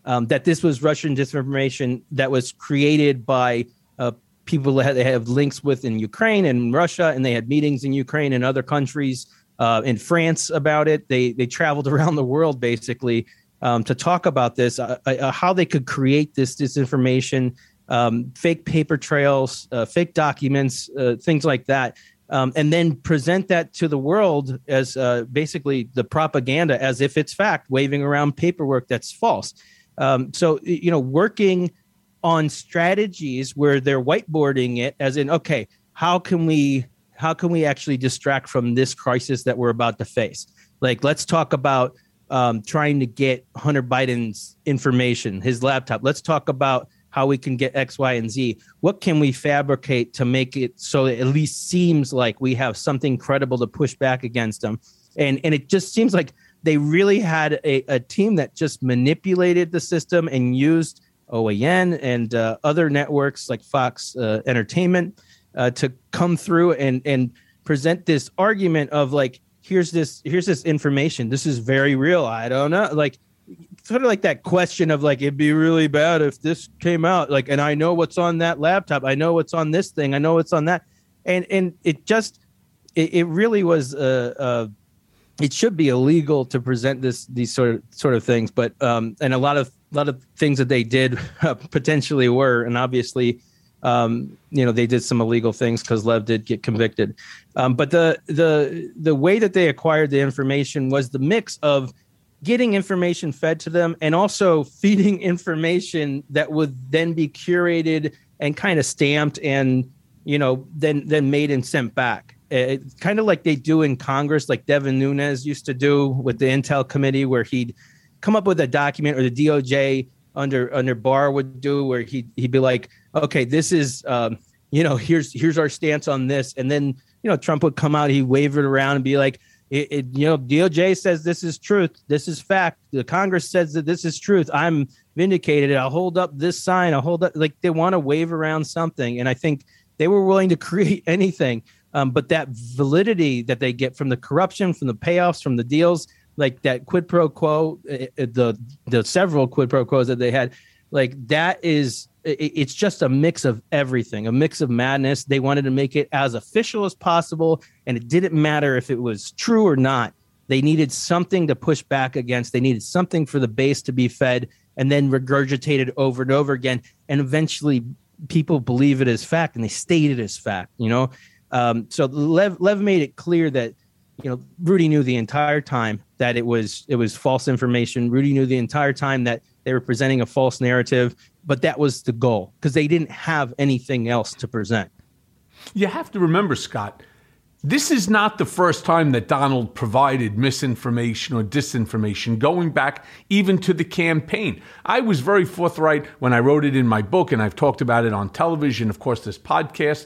um, that this was Russian disinformation that was created by uh, people that they have links with in Ukraine and Russia, and they had meetings in Ukraine and other countries, uh, in France about it. They they traveled around the world basically um, to talk about this, uh, uh, how they could create this disinformation, um, fake paper trails, uh, fake documents, uh, things like that. Um, and then present that to the world as uh, basically the propaganda as if it's fact, waving around paperwork that's false. Um, so, you know, working on strategies where they're whiteboarding it as in, OK, how can we how can we actually distract from this crisis that we're about to face? Like, let's talk about um, trying to get Hunter Biden's information, his laptop. Let's talk about how we can get X, Y, and Z. What can we fabricate to make it so it at least seems like we have something credible to push back against them? And and it just seems like they really had a, a team that just manipulated the system and used O A N and uh, other networks like Fox uh, Entertainment uh, to come through and and present this argument of like, here's this here's this information. This is very real. I don't know, like. Sort of like that question of like, it'd be really bad if this came out, like, and I know what's on that laptop. I know what's on this thing. I know what's on that. And, and it just, it, it really was, uh, uh, it should be illegal to present this, these sort of, sort of things. But, um, and a lot of, a lot of things that they did uh, potentially were, and obviously, um, you know, they did some illegal things because Lev did get convicted. Um, but the, the, the way that they acquired the information was the mix of getting information fed to them and also feeding information that would then be curated and kind of stamped and, you know, then then made and sent back. It, kind of like they do in Congress, like Devin Nunes used to do with the Intel Committee, where he'd come up with a document, or the D O J under under Barr would do, where he'd, he'd be like, okay, this is, um, you know, here's here's our stance on this. And then, you know, Trump would come out, he'd wave it around and be like, It, it, you know, D O J says this is truth. This is fact. The Congress says that this is truth. I'm vindicated. I'll hold up this sign. I'll hold up. Like, they want to wave around something. And I think they were willing to create anything. Um, but that validity that they get from the corruption, from the payoffs, from the deals, like that quid pro quo, uh, the the several quid pro quos that they had, like that is, it, it's just a mix of everything, a mix of madness. They wanted to make it as official as possible, and it didn't matter if it was true or not. They needed something to push back against. They needed something for the base to be fed and then regurgitated over and over again. And eventually people believe it as fact, and they state it as fact, you know? Um, so Lev, Lev made it clear that, you know, Rudy knew the entire time that it was it was false information. Rudy knew the entire time that they were presenting a false narrative, but that was the goal because they didn't have anything else to present. You have to remember, Scott, this is not the first time that Donald provided misinformation or disinformation, going back even to the campaign. I was very forthright when I wrote it in my book, and I've talked about it on television, of course, this podcast.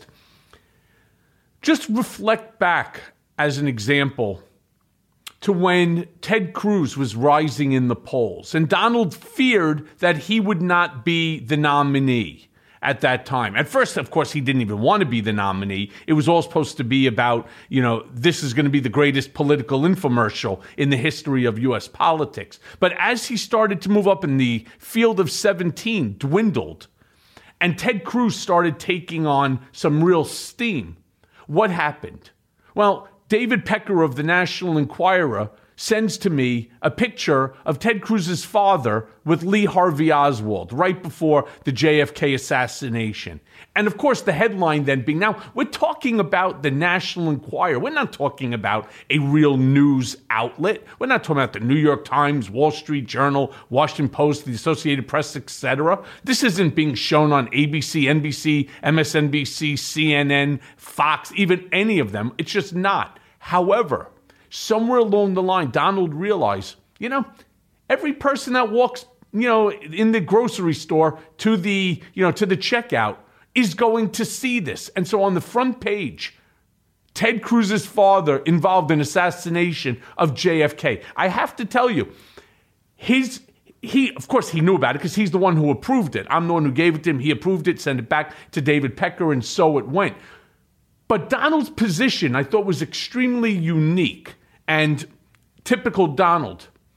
Just reflect back as an example to when Ted Cruz was rising in the polls, and Donald feared that he would not be the nominee at that time. At first, of course, he didn't even want to be the nominee. It was all supposed to be about, you know, this is going to be the greatest political infomercial in the history of U S politics. But as he started to move up in the field of seventeen, dwindled, and Ted Cruz started taking on some real steam, what happened? Well, David Pecker of the National Enquirer sends to me a picture of Ted Cruz's father with Lee Harvey Oswald right before the J F K assassination. And of course, the headline then being, now we're talking about the National Enquirer. We're not talking about a real news outlet. We're not talking about the New York Times, Wall Street Journal, Washington Post, the Associated Press, et cetera. This isn't being shown on A B C, N B C, M S N B C, C N N, Fox, even any of them. It's just not. However, somewhere along the line, Donald realized, you know, every person that walks, you know, in the grocery store to the, you know, to the checkout is going to see this. And so on the front page, Ted Cruz's father involved in assassination of J F K. I have to tell you, his he, of course, he knew about it because he's the one who approved it. I'm the one who gave it to him. He approved it, sent it back to David Pecker, and so it went. But Donald's position, I thought, was extremely unique and typical Donald.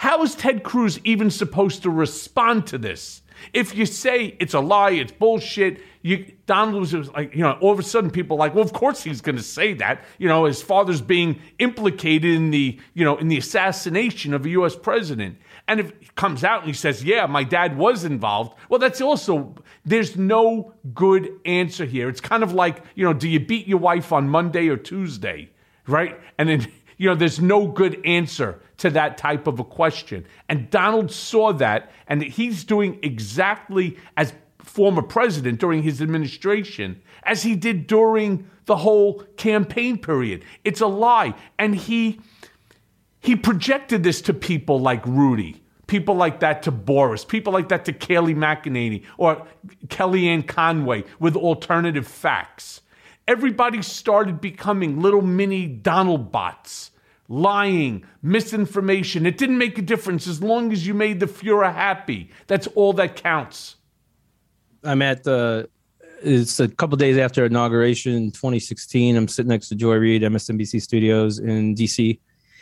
How is Ted Cruz even supposed to respond to this? If you say it's a lie, it's bullshit, you, Donald was like, you know, all of a sudden people are like, well, of course he's going to say that. You know, his father's being implicated in the, you know, in the assassination of a U S president. And if he comes out and he says, yeah, my dad was involved, well, that's also, there's no good answer here. It's kind of like, you know, do you beat your wife on Monday or Tuesday, right? And then, you know, there's no good answer to that type of a question. And Donald saw that, and he's doing exactly as former president during his administration as he did during the whole campaign period. It's a lie. And he he projected this to people like Rudy, people like that to Boris, people like that to Kayleigh McEnany or Kellyanne Conway with alternative facts. Everybody started becoming little mini Donald bots. Lying, misinformation. It didn't make a difference as long as you made the Fuhrer happy. That's all that counts. I'm at the, it's a couple days after inauguration, twenty sixteen. I'm sitting next to Joy Reid, M S N B C Studios in D C.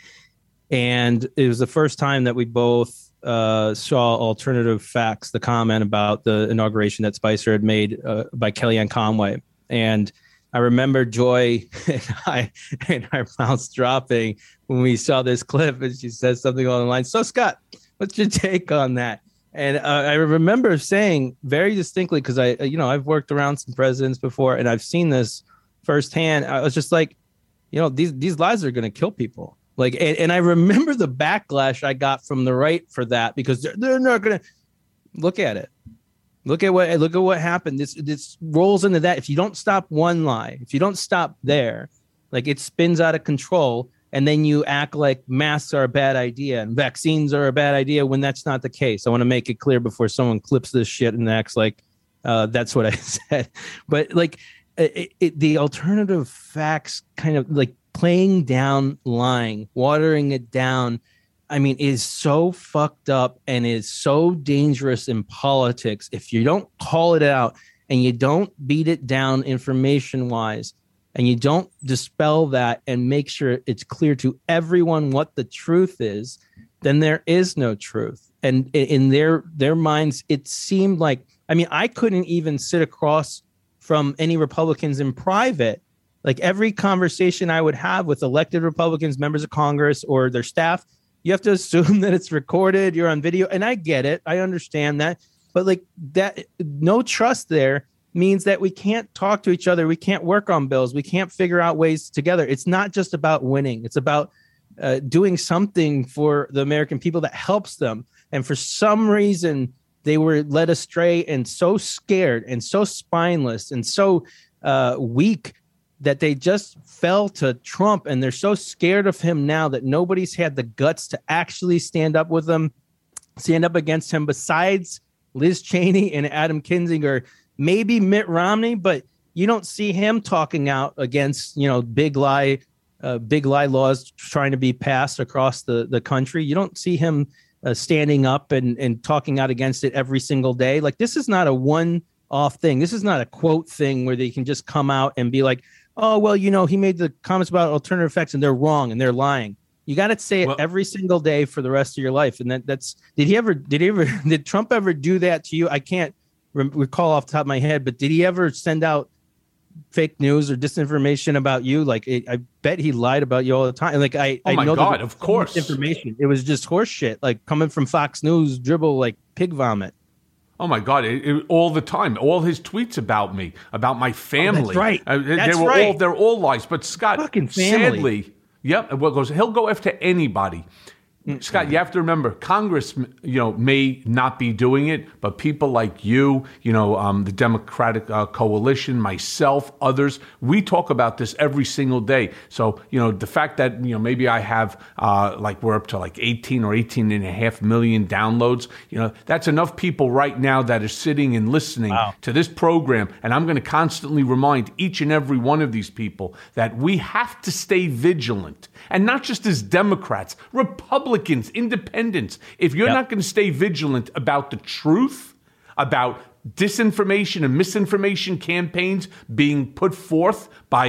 And it was the first time that we both uh, saw alternative facts, the comment about the inauguration that Spicer had made uh, by Kellyanne Conway. And I remember Joy and I and our mouths dropping when we saw this clip, and she says something along the line. So, Scott, what's your take on that? And uh, I remember saying very distinctly, because I, you know, I've worked around some presidents before, and I've seen this firsthand. I was just like, you know, these these lies are going to kill people. Like, and, and I remember the backlash I got from the right for that, because they're, they're not going to look at it. Look at what look at what happened. This this rolls into that. If you don't stop one lie, if you don't stop there, like it spins out of control, and then you act like masks are a bad idea and vaccines are a bad idea when that's not the case. I want to make it clear before someone clips this shit and acts like uh, that's what I said. But like it, it, the alternative facts, kind of like playing down lying, watering it down, I mean, is so fucked up and is so dangerous in politics. If you don't call it out and you don't beat it down information wise, and you don't dispel that and make sure it's clear to everyone what the truth is, then there is no truth. And in their their minds, it seemed like, I mean, I couldn't even sit across from any Republicans in private. Like every conversation I would have with elected Republicans, members of Congress or their staff, you have to assume that it's recorded, you're on video. And I get it. I understand that. But like that, no trust there means that we can't talk to each other. We can't work on bills. We can't figure out ways together. It's not just about winning. It's about uh, doing something for the American people that helps them. And for some reason, they were led astray and so scared and so spineless and so uh, weak that they just fell to Trump. And they're so scared of him now that nobody's had the guts to actually stand up with him, stand up against him, besides Liz Cheney and Adam Kinzinger. Maybe Mitt Romney, but you don't see him talking out against, you know, big lie, uh, big lie laws trying to be passed across the, the country. You don't see him uh, standing up and, and talking out against it every single day. Like, this is not a one-off thing. This is not a quote thing where they can just come out and be like, oh, well, you know, he made the comments about alternative facts and they're wrong and they're lying. You got to say it well, every single day for the rest of your life. And that that's, did he ever, did he ever, did Trump ever do that to you? I can't recall off the top of my head, but did he ever send out fake news or disinformation about you? Like, it, I bet he lied about you all the time. Like, I, oh I my know God, of course, information. It was just horse shit, like coming from Fox News, dribble like pig vomit. Oh my God! It, it, all the time, all his tweets about me, about my family. Oh, that's right. Uh, that's they were right. all they're all lies. But Scott, fucking family. Sadly, yep. What goes? He'll go after anybody. Mm-hmm. Scott, you have to remember, Congress, you know, may not be doing it, but people like you, you know, um, the Democratic uh, coalition, myself, others, we talk about this every single day. So, you know, the fact that, you know, maybe I have uh, like we're up to like eighteen or eighteen and a half million downloads, you know, that's enough people right now that are sitting and listening wow. to this program. And I'm going to constantly remind each and every one of these people that we have to stay vigilant, and not just as Democrats, Republicans. Republicans, independents, if you're yep. not going to stay vigilant about the truth, about disinformation and misinformation campaigns being put forth by,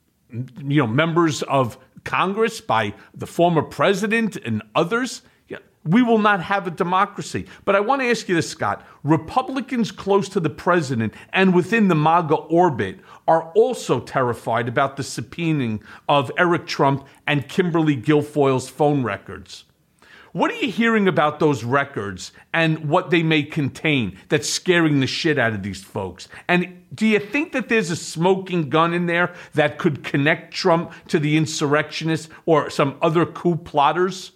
you know, members of Congress, by the former president and others, we will not have a democracy. But I want to ask you this, Scott. Republicans close to the president and within the MAGA orbit are also terrified about the subpoenaing of Eric Trump and Kimberly Guilfoyle's phone records. What are you hearing about those records and what they may contain that's scaring the shit out of these folks? And do you think that there's a smoking gun in there that could connect Trump to the insurrectionists or some other coup plotters?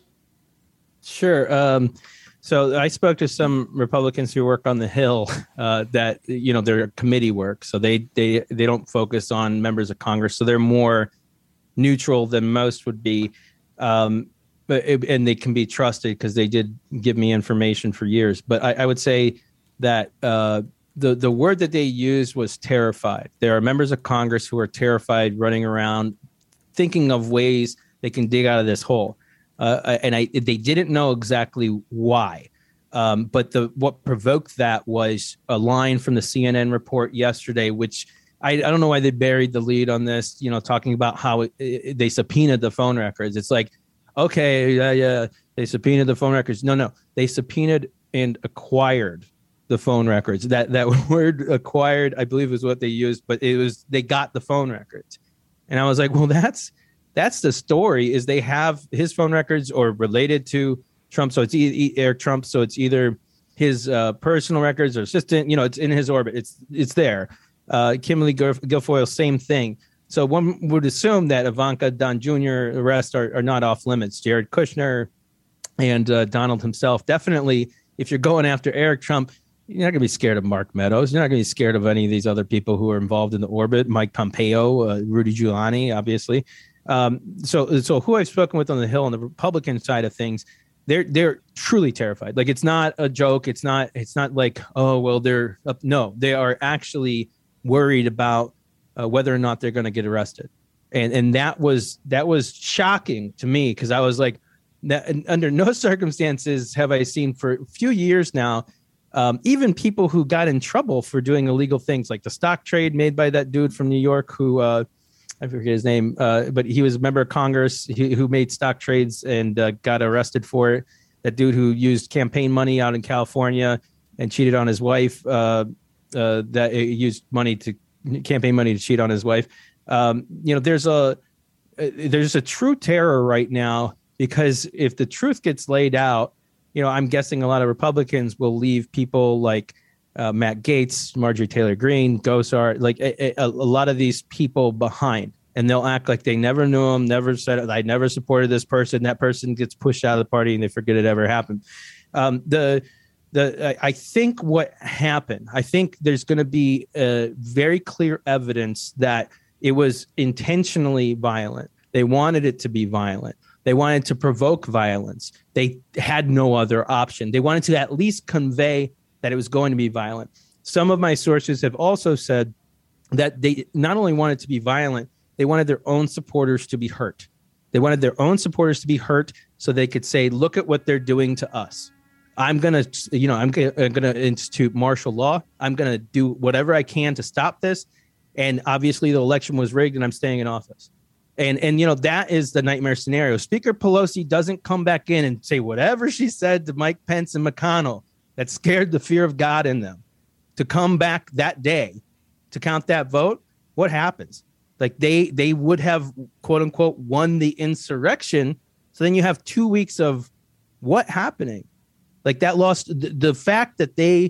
Sure. Um, so I spoke to some Republicans who work on the Hill uh, that, you know, their committee work. So they, they, they don't focus on members of Congress. So they're more neutral than most would be. Um, but it, and they can be trusted because they did give me information for years. But I, I would say that uh, the, the word that they used was terrified. There are members of Congress who are terrified, running around thinking of ways they can dig out of this hole. Uh, and I, they didn't know exactly why. Um, but the what provoked that was a line from the C N N report yesterday, which I, I don't know why they buried the lead on this, you know, talking about how it, it, they subpoenaed the phone records. It's like, okay, yeah, yeah, they subpoenaed the phone records. No, no, they subpoenaed and acquired the phone records. That that word acquired, I believe, is what they used, but it was they got the phone records. And I was like, well, that's that's the story, is they have his phone records or related to Trump. So it's e- Eric Trump. So it's either his uh, personal records or assistant, you know, it's in his orbit. It's it's there. Uh, Kimberly Guilfoyle, same thing. So one would assume that Ivanka, Don Junior, the rest are, are not off limits. Jared Kushner and uh, Donald himself. Definitely, if you're going after Eric Trump, you're not going to be scared of Mark Meadows. You're not going to be scared of any of these other people who are involved in the orbit. Mike Pompeo, uh, Rudy Giuliani, obviously. Um, so, so who I've spoken with on the Hill on the Republican side of things, they're they're truly terrified. Like, it's not a joke. It's not it's not like, oh well, they're up. No, they are actually worried about uh, whether or not they're going to get arrested, and and that was that was shocking to me, because I was like, that, under no circumstances have I seen for a few years now. Um, even people who got in trouble for doing illegal things, like the stock trade made by that dude from New York who. Uh, I forget his name, uh, but he was a member of Congress he, who made stock trades and uh, got arrested for it. That dude who used campaign money out in California and cheated on his wife, uh, uh, that uh, used money to campaign money to cheat on his wife. Um, you know, there's a there's a true terror right now, because if the truth gets laid out, you know, I'm guessing a lot of Republicans will leave people like Uh, Matt Gaetz, Marjorie Taylor Greene, Gosar, like a, a, a lot of these people behind, and they'll act like they never knew him, never said it. I never supported this person. That person gets pushed out of the party and they forget it ever happened. Um, the the I think what happened, I think there's going to be a very clear evidence that it was intentionally violent. They wanted it to be violent. They wanted to provoke violence. They had no other option. They wanted to at least convey that it was going to be violent. Some of my sources have also said that they not only wanted to be violent, they wanted their own supporters to be hurt. They wanted their own supporters to be hurt so they could say, look at what they're doing to us. I'm going to, you know, I'm going to institute martial law. I'm going to do whatever I can to stop this. And obviously the election was rigged and I'm staying in office. And, and you know, that is the nightmare scenario. Speaker Pelosi doesn't come back in and say whatever she said to Mike Pence and McConnell that scared the fear of God in them to come back that day to count that vote. What happens? Like they they would have, quote unquote, won the insurrection. So then you have two weeks of what happening? Like that lost the, the fact that they,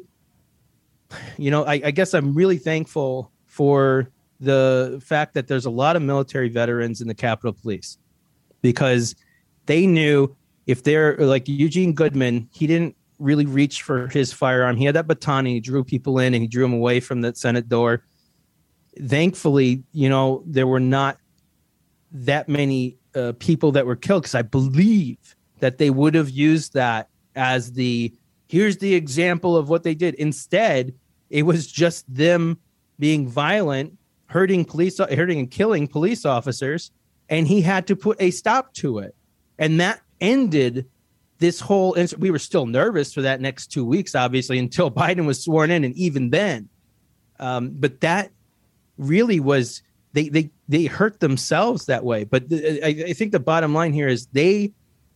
you know, I, I guess I'm really thankful for the fact that there's a lot of military veterans in the Capitol Police, because they knew if they're like Eugene Goodman, he didn't really reach for his firearm. He had that baton and he drew people in and he drew them away from the Senate door. Thankfully, you know, there were not that many uh, people that were killed, because I believe that they would have used that as the, here's the example of what they did. Instead, it was just them being violent, hurting police, hurting and killing police officers, and he had to put a stop to it. And that ended this whole, we were still nervous for that next two weeks, obviously, until Biden was sworn in. And even then, um, but that really was, they, they, they hurt themselves that way. But the, I, I think the bottom line here is they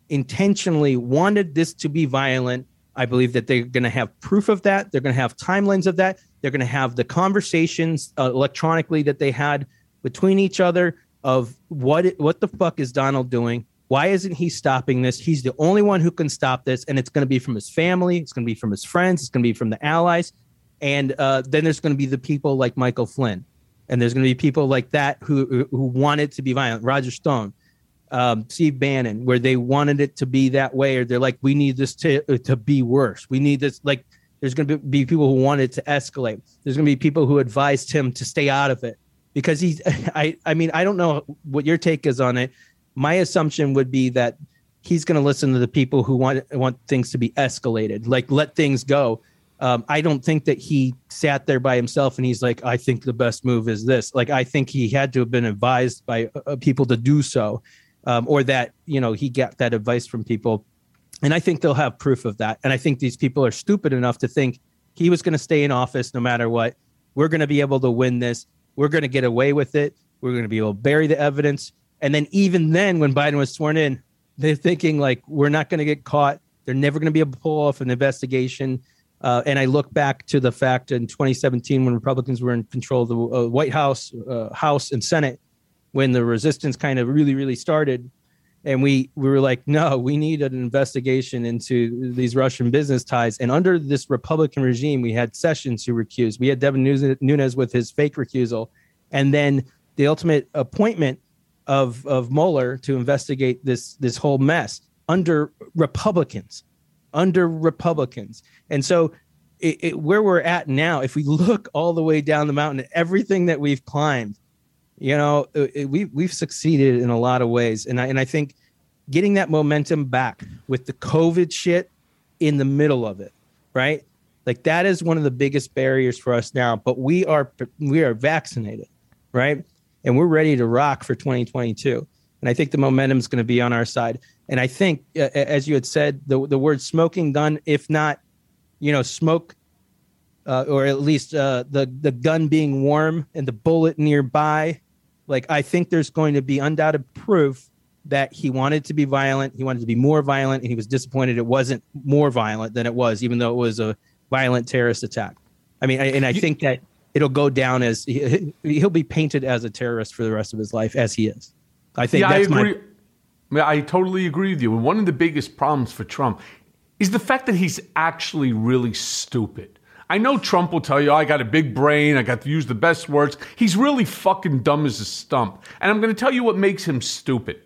intentionally wanted this to be violent. I believe that they're going to have proof of that. They're going to have timelines of that. They're going to have the conversations uh, electronically that they had between each other of what it, what the fuck is Donald doing? Why isn't he stopping this? He's the only one who can stop this. And it's going to be from his family. It's going to be from his friends. It's going to be from the allies. And uh, then there's going to be the people like Michael Flynn. And there's going to be people like that who who want it to be violent. Roger Stone, um, Steve Bannon, where they wanted it to be that way. Or they're like, we need this to, to be worse. We need this. Like, there's going to be people who want it to escalate. There's going to be people who advised him to stay out of it. Because he's, I, I mean, I don't know what your take is on it. My assumption would be that he's going to listen to the people who want want things to be escalated, like let things go. Um, I don't think that he sat there by himself and he's like, I think the best move is this. Like, I think he had to have been advised by uh, people to do so, um, or that, you know, he got that advice from people. And I think they'll have proof of that. And I think these people are stupid enough to think he was going to stay in office no matter what. We're going to be able to win this. We're going to get away with it. We're going to be able to bury the evidence. And then even then, when Biden was sworn in, they're thinking like, we're not going to get caught. They're never going to be able to pull off an investigation. Uh, and I look back to the fact in twenty seventeen, when Republicans were in control of the uh, White House, uh, House and Senate, when the resistance kind of really, really started. And we, we were like, no, we need an investigation into these Russian business ties. And under this Republican regime, we had Sessions who recused. We had Devin Nunes with his fake recusal. And then the ultimate appointment of, of Mueller to investigate this, this whole mess under Republicans, under Republicans. And so it, it, where we're at now, if we look all the way down the mountain, everything that we've climbed, you know, it, we, we've succeeded in a lot of ways. And I, and I think getting that momentum back with the COVID shit in the middle of it, right? Like that is one of the biggest barriers for us now, but we are, we are vaccinated, right? And we're ready to rock for twenty twenty-two. And I think the momentum is going to be on our side. And I think, uh, as you had said, the, the word smoking gun, if not, you know, smoke, uh, or at least uh, the, the gun being warm and the bullet nearby, like, I think there's going to be undoubted proof that he wanted to be violent. He wanted to be more violent, and he was disappointed it wasn't more violent than it was, even though it was a violent terrorist attack. I mean, I, and I you, think that it'll go down as he, he'll be painted as a terrorist for the rest of his life, as he is. I think yeah, that's I agree. my. I totally agree with you. And one of the biggest problems for Trump is the fact that he's actually really stupid. I know Trump will tell you, oh, I got a big brain, I got to use the best words. He's really fucking dumb as a stump. And I'm going to tell you what makes him stupid.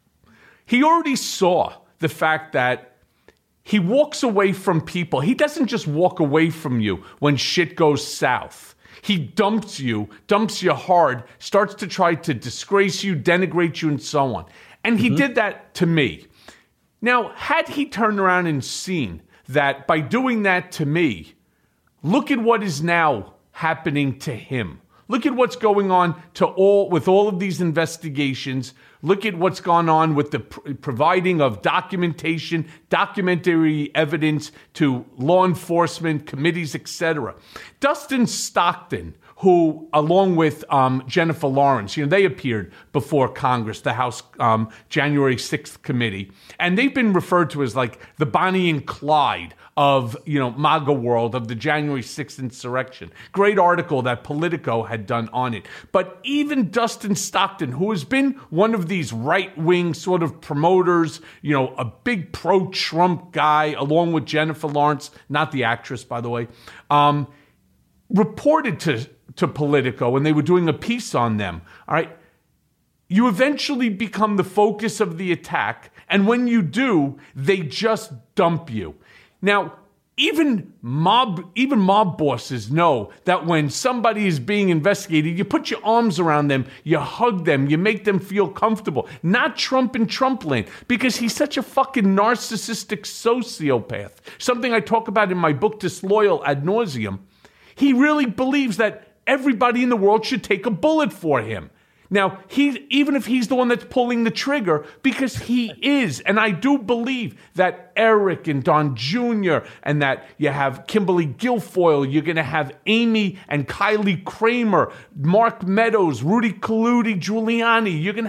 He already saw the fact that he walks away from people. He doesn't just walk away from you when shit goes south. He dumps you, dumps you hard, starts to try to disgrace you, denigrate you, and so on. And he mm-hmm. did that to me. Now, had he turned around and seen that by doing that to me, look at what is now happening to him. Look at what's going on to all with all of these investigations. Look at what's gone on with the pr- providing of documentation, documentary evidence to law enforcement committees, et cetera. Dustin Stockton, who, along with um, Jennifer Lawrence, you know, they appeared before Congress, the House um, January sixth committee, and they've been referred to as like the Bonnie and Clyde of, you know, MAGA world, of the January sixth insurrection. Great article that Politico had done on it. But even Dustin Stockton, who has been one of these right-wing sort of promoters, you know, a big pro-Trump guy, along with Jennifer Lawrence, not the actress, by the way, um, reported to, to Politico when they were doing a piece on them. All right. You eventually become the focus of the attack. And when you do, they just dump you. Now, even mob, even mob bosses know that when somebody is being investigated, you put your arms around them, you hug them, you make them feel comfortable. Not Trump and Trumpland, because he's such a fucking narcissistic sociopath. Something I talk about in my book, Disloyal ad nauseum. He really believes that everybody in the world should take a bullet for him. Now, he, even if he's the one that's pulling the trigger, because he is, and I do believe that Eric and Don Junior and that you have Kimberly Guilfoyle, you're going to have Amy and Kylie Kramer, Mark Meadows, Rudy Giuliani, Giuliani, you're going to have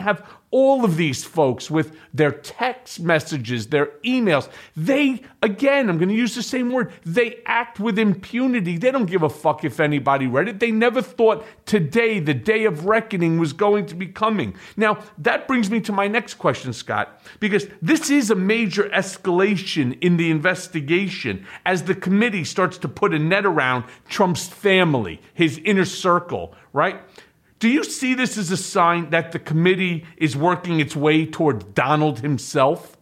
all of these folks with their text messages, their emails, they, again, I'm going to use the same word, they act with impunity. They don't give a fuck if anybody read it. They never thought today, the day of reckoning, was going to be coming. Now, that brings me to my next question, Scott, because this is a major escalation in the investigation as the committee starts to put a net around Trump's family, his inner circle, right? Do you see this as a sign that the committee is working its way toward Donald himself?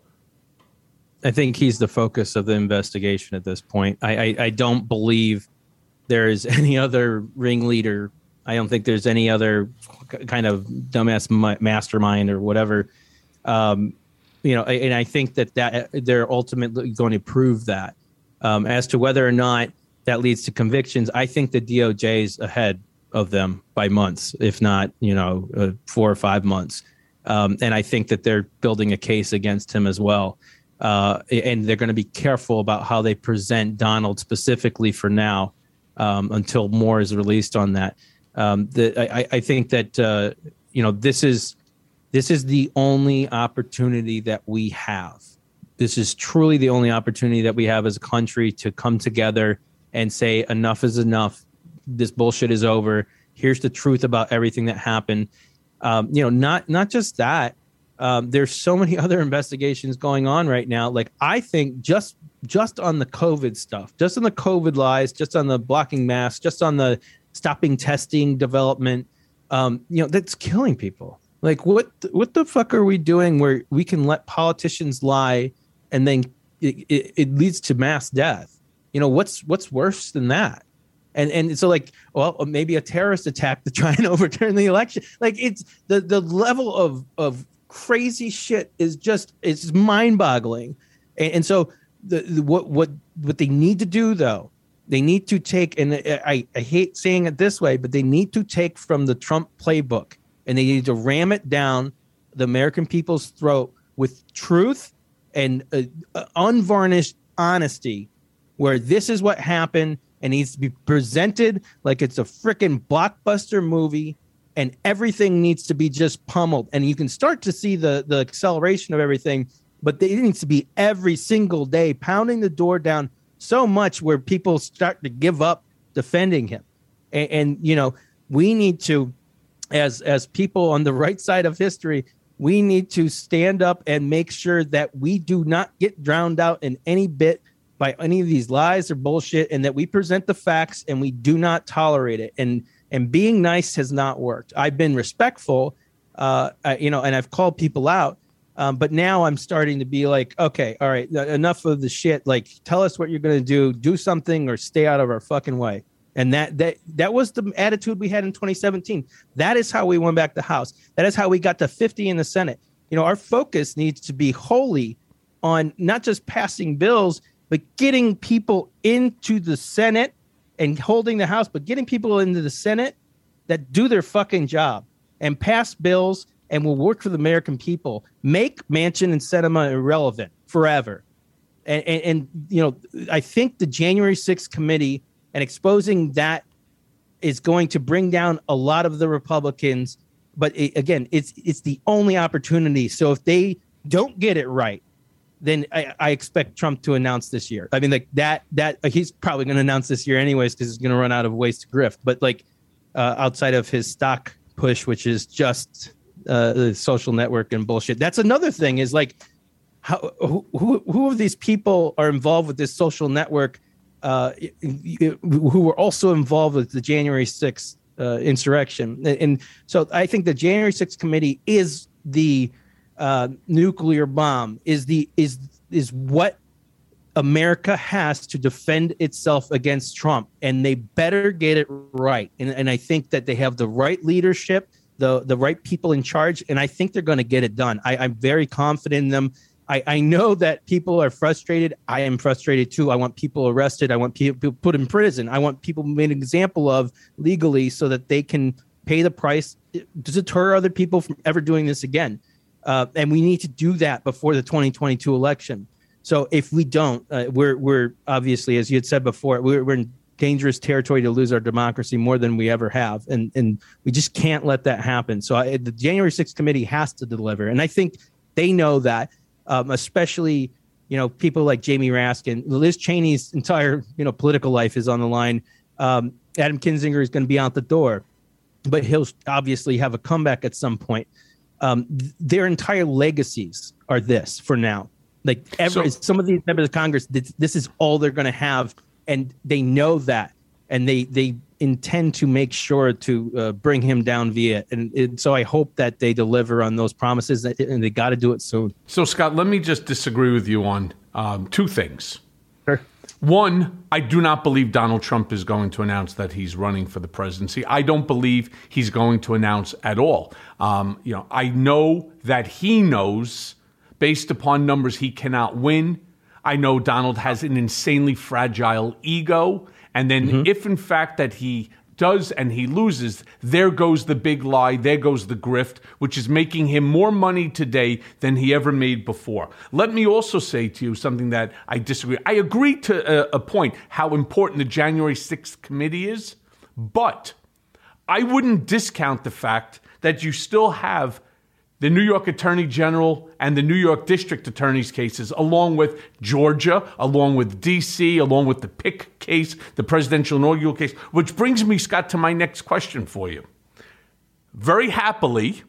I think he's the focus of the investigation at this point. I, I, I don't believe there is any other ringleader. I don't think there's any other kind of dumbass mastermind or whatever. Um, you know, and I think that, that they're ultimately going to prove that. Um, as to whether or not that leads to convictions, I think the D O J is ahead of them by months, if not, you know, uh, four or five months. Um, and I think that they're building a case against him as well. Uh, and they're going to be careful about how they present Donald specifically for now, um, until more is released on that. Um, the, I, I think that, uh, you know, this is, this is the only opportunity that we have. This is truly the only opportunity that we have as a country to come together and say enough is enough. This bullshit is over. Here's the truth about everything that happened. Um, you know, not not just that. Um, there's so many other investigations going on right now. Like, I think just just on the COVID stuff, just on the COVID lies, just on the blocking masks, just on the stopping testing development, um, you know, that's killing people. Like, what what the fuck are we doing where we can let politicians lie and then it, it, it leads to mass death? You know, what's what's worse than that? And and so, like, well, maybe a terrorist attack to try and overturn the election. Like, it's the the level of of crazy shit is just, it's mind boggling. And, and so the, the what what what they need to do, though, they need to take, and I, I hate saying it this way, but they need to take from the Trump playbook and they need to ram it down the American people's throat with truth and uh, uh, unvarnished honesty, where this is what happened. And needs to be presented like it's a freaking blockbuster movie, and everything needs to be just pummeled. And you can start to see the the acceleration of everything, but it needs to be every single day, pounding the door down so much where people start to give up defending him. And, and you know, we need to, as as people on the right side of history, we need to stand up and make sure that we do not get drowned out in any bit by any of these lies or bullshit, and that we present the facts and we do not tolerate it. And and being nice has not worked. I've been respectful, uh, you know, and I've called people out. Um, but now I'm starting to be like, okay, all right, enough of the shit. Like, tell us what you're going to do, do something, or stay out of our fucking way. And that that that was the attitude we had in twenty seventeen. That is how we won back the House. That is how we got to fifty in the Senate. You know, our focus needs to be wholly on not just passing bills, but getting people into the Senate and holding the House, but getting people into the Senate that do their fucking job and pass bills and will work for the American people. Make Manchin and Sinema irrelevant forever. And, and, and, you know, I think the January sixth committee and exposing that is going to bring down a lot of the Republicans. But it, again, it's it's the only opportunity. So if they don't get it right, then I, I expect Trump to announce this year. I mean, like that, that uh, he's probably going to announce this year anyways, because he's going to run out of ways to grift. But like uh, outside of his stock push, which is just uh, the social network and bullshit. That's another thing is like, how who, who, who of these people are involved with this social network uh, who were also involved with the January sixth uh, insurrection? And, and so I think the January sixth committee is the Uh, nuclear bomb, is the is is what America has to defend itself against Trump, and they better get it right. And and I think that they have the right leadership, the the right people in charge, and I think they're going to get it done. I, I'm very confident in them. I, I know that people are frustrated. I am frustrated too. I want people arrested. I want people put in prison. I want people made an example of legally so that they can pay the price to deter other people from ever doing this again. Uh, and we need to do that before the twenty twenty-two election. So if we don't, uh, we're we're obviously, as you had said before, we're, we're in dangerous territory to lose our democracy more than we ever have. And and we just can't let that happen. So I, the January sixth committee has to deliver. And I think they know that, um, especially, you know, people like Jamie Raskin. Liz Cheney's entire, you know, political life is on the line. Um, Adam Kinzinger is going to be out the door, but he'll obviously have a comeback at some point. Um, th- their entire legacies are this for now. Like every, so, some of these members of Congress, this, this is all they're going to have. And they know that, and they they intend to make sure to uh, bring him down via it. And it, so I hope that they deliver on those promises, and they got to do it soon. So, Scott, let me just disagree with you on um, two things. Sure. One, I do not believe Donald Trump is going to announce that he's running for the presidency. I don't believe he's going to announce at all. Um, you know, I know that he knows, based upon numbers, he cannot win. I know Donald has an insanely fragile ego. And then mm-hmm. if, in fact, that he does and he loses, there goes the big lie, there goes the grift, which is making him more money today than he ever made before. Let me also say to you something that I disagree. I agree to a, a point how important the January sixth committee is, but I wouldn't discount the fact that you still have the New York Attorney General and the New York District Attorney's cases, along with Georgia, along with D C, along with the Pick case, the presidential inaugural case, which brings me, Scott, to my next question for you. Very happily,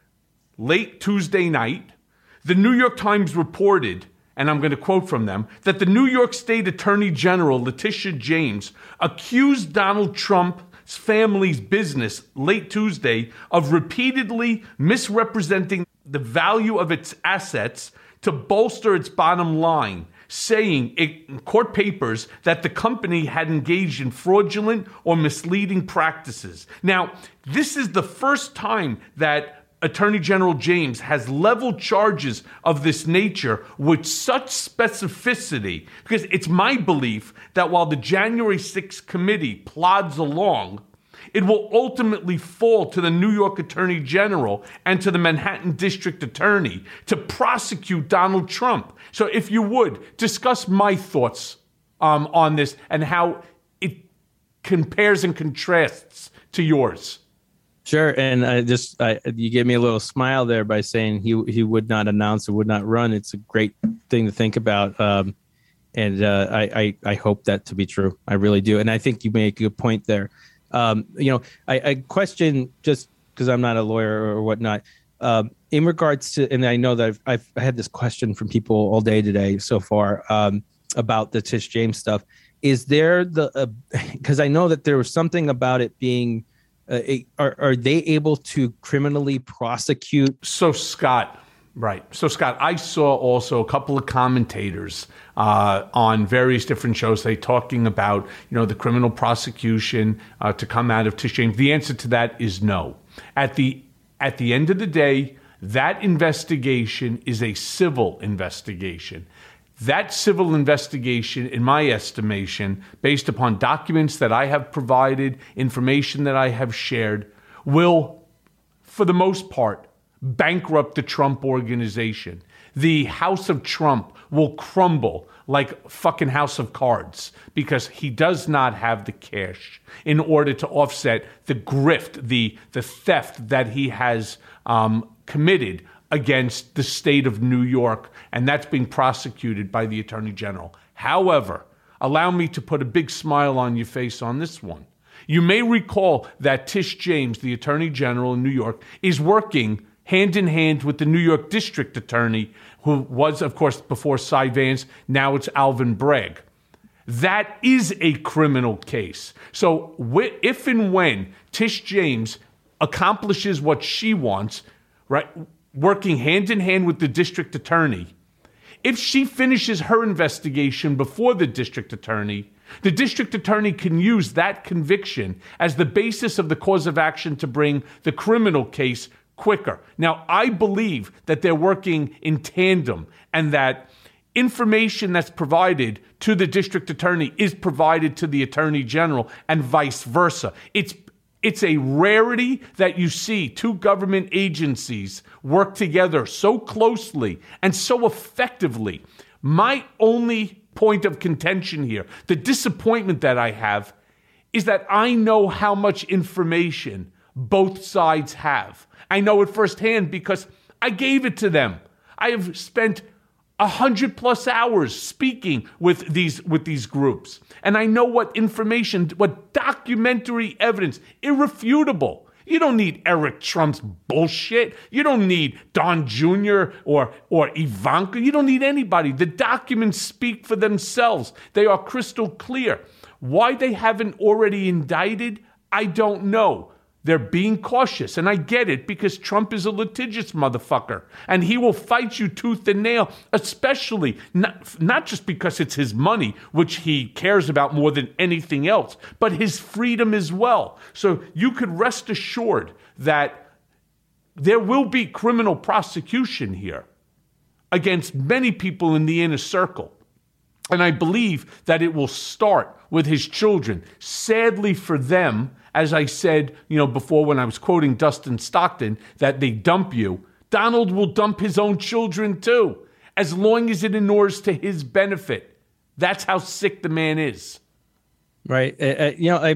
late Tuesday night, the New York Times reported, and I'm going to quote from them, that the New York State Attorney General, Letitia James, accused Donald Trump family's business late Tuesday of repeatedly misrepresenting the value of its assets to bolster its bottom line, saying in court papers that the company had engaged in fraudulent or misleading practices. Now, this is the first time that Attorney General James has leveled charges of this nature with such specificity, because it's my belief that while the January sixth committee plods along, it will ultimately fall to the New York Attorney General and to the Manhattan District Attorney to prosecute Donald Trump. So if you would, discuss my thoughts um, on this and how it compares and contrasts to yours. Sure, and I just I, you gave me a little smile there by saying he he would not announce or would not run. It's a great thing to think about, um, and uh, I, I I hope that to be true. I really do, and I think you make a good point there. Um, you know, I, I question, just because I'm not a lawyer or whatnot, um, in regards to, and I know that I've, I've had this question from people all day today so far um, about the Tish James stuff. Is there the because uh, I know that there was something about it being. Uh, are, are they able to criminally prosecute? So, Scott, right. So, Scott, I saw also a couple of commentators uh, on various different shows, they talking about, you know, the criminal prosecution uh, to come out of Tish James. The answer to that is no. At the at the end of the day, that investigation is a civil investigation. That civil investigation, in my estimation, based upon documents that I have provided, information that I have shared, will, for the most part, bankrupt the Trump organization. The House of Trump will crumble like fucking House of Cards because he does not have the cash in order to offset the grift, the, the theft that he has um, committed against the state of New York, and that's being prosecuted by the Attorney General. However, allow me to put a big smile on your face on this one. You may recall that Tish James, the Attorney General in New York, is working hand in hand with the New York District Attorney, who was, of course, before Cy Vance, now it's Alvin Bragg. That is a criminal case. So if and when Tish James accomplishes what she wants, right, working hand in hand with the district attorney, if she finishes her investigation before the district attorney, the district attorney can use that conviction as the basis of the cause of action to bring the criminal case quicker. Now, I believe that they're working in tandem and that information that's provided to the district attorney is provided to the attorney general and vice versa. It's It's a rarity that you see two government agencies work together so closely and so effectively. My only point of contention here. The disappointment that I have is that I know how much information both sides have. I know it firsthand because I gave it to them. I have spent a hundred plus hours speaking with these with these groups. And I know what information, what documentary evidence, irrefutable. You don't need Eric Trump's bullshit. You don't need Don Junior or, or Ivanka. You don't need anybody. The documents speak for themselves. They are crystal clear. Why they haven't already indicted, I don't know. They're being cautious, and I get it because Trump is a litigious motherfucker, and he will fight you tooth and nail, especially not, not just because it's his money, which he cares about more than anything else, but his freedom as well. So you could rest assured that there will be criminal prosecution here against many people in the inner circle. And I believe that it will start with his children. Sadly for them, as I said, you know, before when I was quoting Dustin Stockton, that they dump you, Donald will dump his own children too, as long as it inures to his benefit. That's how sick the man is. Right. Uh, you know, I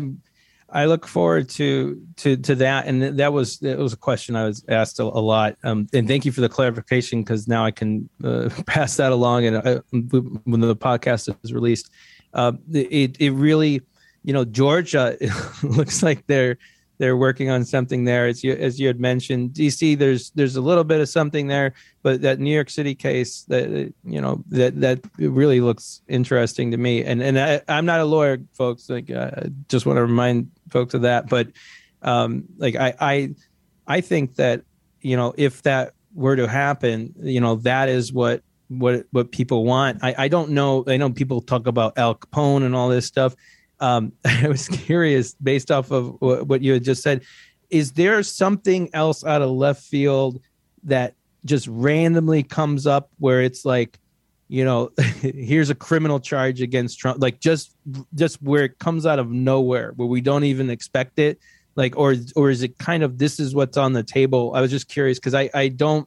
I look forward to to to that, and that was that was a question I was asked a, a lot. Um, and thank you for the clarification, because now I can uh, pass that along. And I, when the podcast is released, uh, it it really. You know, Georgia, it looks like they're they're working on something there. As you as you had mentioned, D C, there's there's a little bit of something there, but that New York City case, that you know, that that really looks interesting to me. And and I, I'm not a lawyer, folks. Like, I just want to remind folks of that. But um, like I I I think that, you know, if that were to happen, you know, that is what what what people want. I I don't know. I know people talk about Al Capone and all this stuff. Um, I was curious, based off of what you had just said, is there something else out of left field that just randomly comes up where it's like, you know, here's a criminal charge against Trump, like just just where it comes out of nowhere, where we don't even expect it, like, or or is it kind of this is what's on the table? I was just curious because I I don't,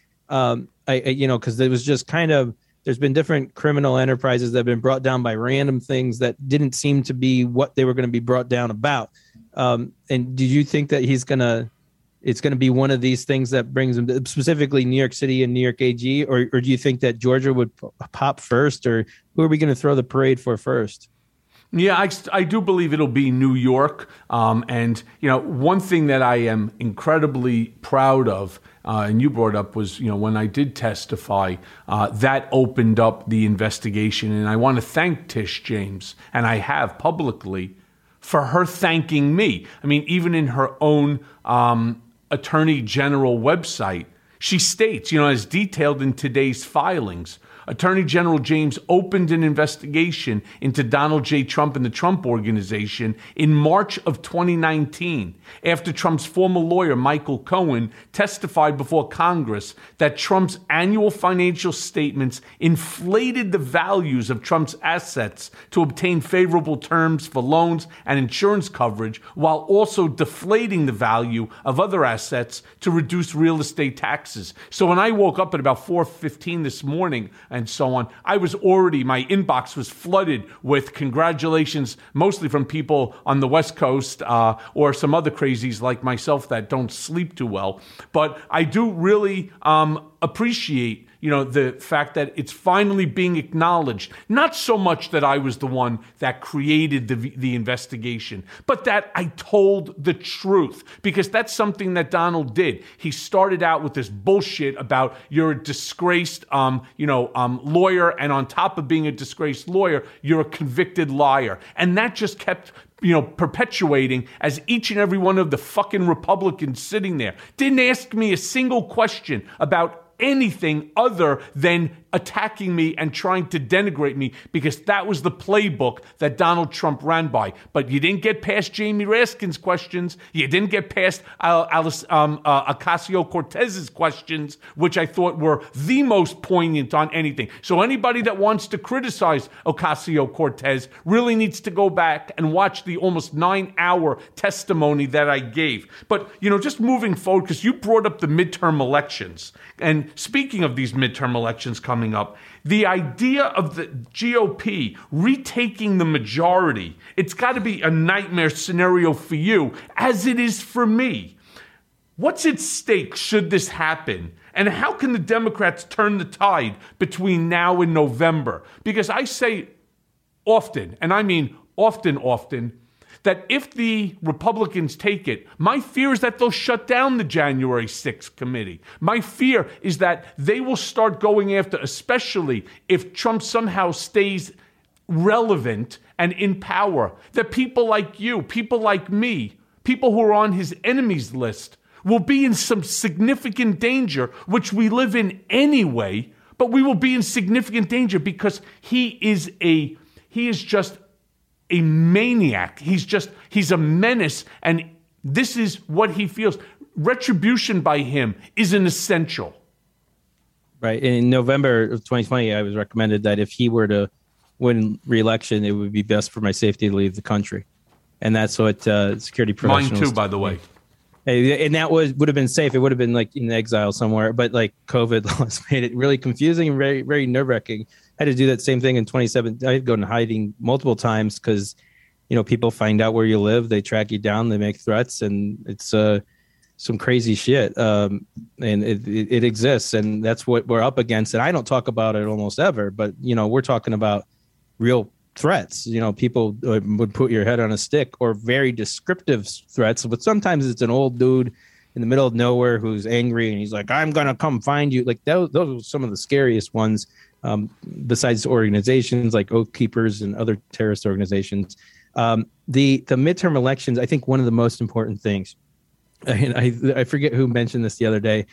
um, I, I you know, because it was just kind of. There's been different criminal enterprises that have been brought down by random things that didn't seem to be what they were going to be brought down about. Um, and do you think that he's going to, it's going to be one of these things that brings him to, specifically New York City and New York A G, or, or do you think that Georgia would pop first, or who are we going to throw the parade for first? Yeah, I, I do believe it'll be New York. Um, and, you know, one thing that I am incredibly proud of, uh, and you brought up, was, you know, when I did testify, uh, that opened up the investigation. And I want to thank Tish James, and I have publicly, for her thanking me. I mean, even in her own um, Attorney General website, she states, you know, as detailed in today's filings, Attorney General James opened an investigation into Donald J. Trump and the Trump Organization in March of twenty nineteen, after Trump's former lawyer, Michael Cohen, testified before Congress that Trump's annual financial statements inflated the values of Trump's assets to obtain favorable terms for loans and insurance coverage, while also deflating the value of other assets to reduce real estate taxes. So when I woke up at about four fifteen this morning, and so on, I was already, my inbox was flooded with congratulations, mostly from people on the West Coast uh, or some other crazies like myself that don't sleep too well. But I do really um, appreciate, you know, the fact that it's finally being acknowledged. Not so much that I was the one that created the the investigation, but that I told the truth, because that's something that Donald did. He started out with this bullshit about you're a disgraced, um, you know, um, lawyer, and on top of being a disgraced lawyer, you're a convicted liar, and that just kept, you know, perpetuating as each and every one of the fucking Republicans sitting there didn't ask me a single question about anything other than attacking me and trying to denigrate me, because that was the playbook that Donald Trump ran by. But you didn't get past Jamie Raskin's questions. You didn't get past uh, Alice, um, uh, Ocasio-Cortez's questions, which I thought were the most poignant on anything. So anybody that wants to criticize Ocasio-Cortez really needs to go back and watch the almost nine-hour testimony that I gave. But, you know, just moving forward, because you brought up the midterm elections. And speaking of these midterm elections coming coming up. The idea of the G O P retaking the majority, it's got to be a nightmare scenario for you, as it is for me. What's at stake should this happen? And how can the Democrats turn the tide between now and November? Because I say often, and I mean often, often, that if the Republicans take it, my fear is that they'll shut down the January sixth committee. My fear is that they will start going after, especially if Trump somehow stays relevant and in power, that people like you, people like me, people who are on his enemies list will be in some significant danger, which we live in anyway, but we will be in significant danger because he is a, he is just a maniac. He's just, he's a menace, and this is what he feels. Retribution by him is an essential. Right. In November of twenty twenty, I was recommended that if he were to win re-election, it would be best for my safety to leave the country. And that's what uh, security professionals... Mine too, by the way. And that was would have been safe. It would have been like in exile somewhere. But like COVID laws made it really confusing and very, very nerve-wracking. I had to do that same thing in twenty seventeen. I had to go into hiding multiple times because, you know, people find out where you live. They track you down. They make threats. And it's uh, some crazy shit. Um, and it, it, it exists. And that's what we're up against. And I don't talk about it almost ever. But, you know, we're talking about real threats. You know, people uh, would put your head on a stick, or very descriptive threats, but sometimes it's an old dude in the middle of nowhere who's angry and he's like, I'm gonna come find you. Like those, those are some of the scariest ones, um, besides organizations like Oath Keepers and other terrorist organizations. Um, the the midterm elections, I think one of the most important things, and I, I forget who mentioned this the other day,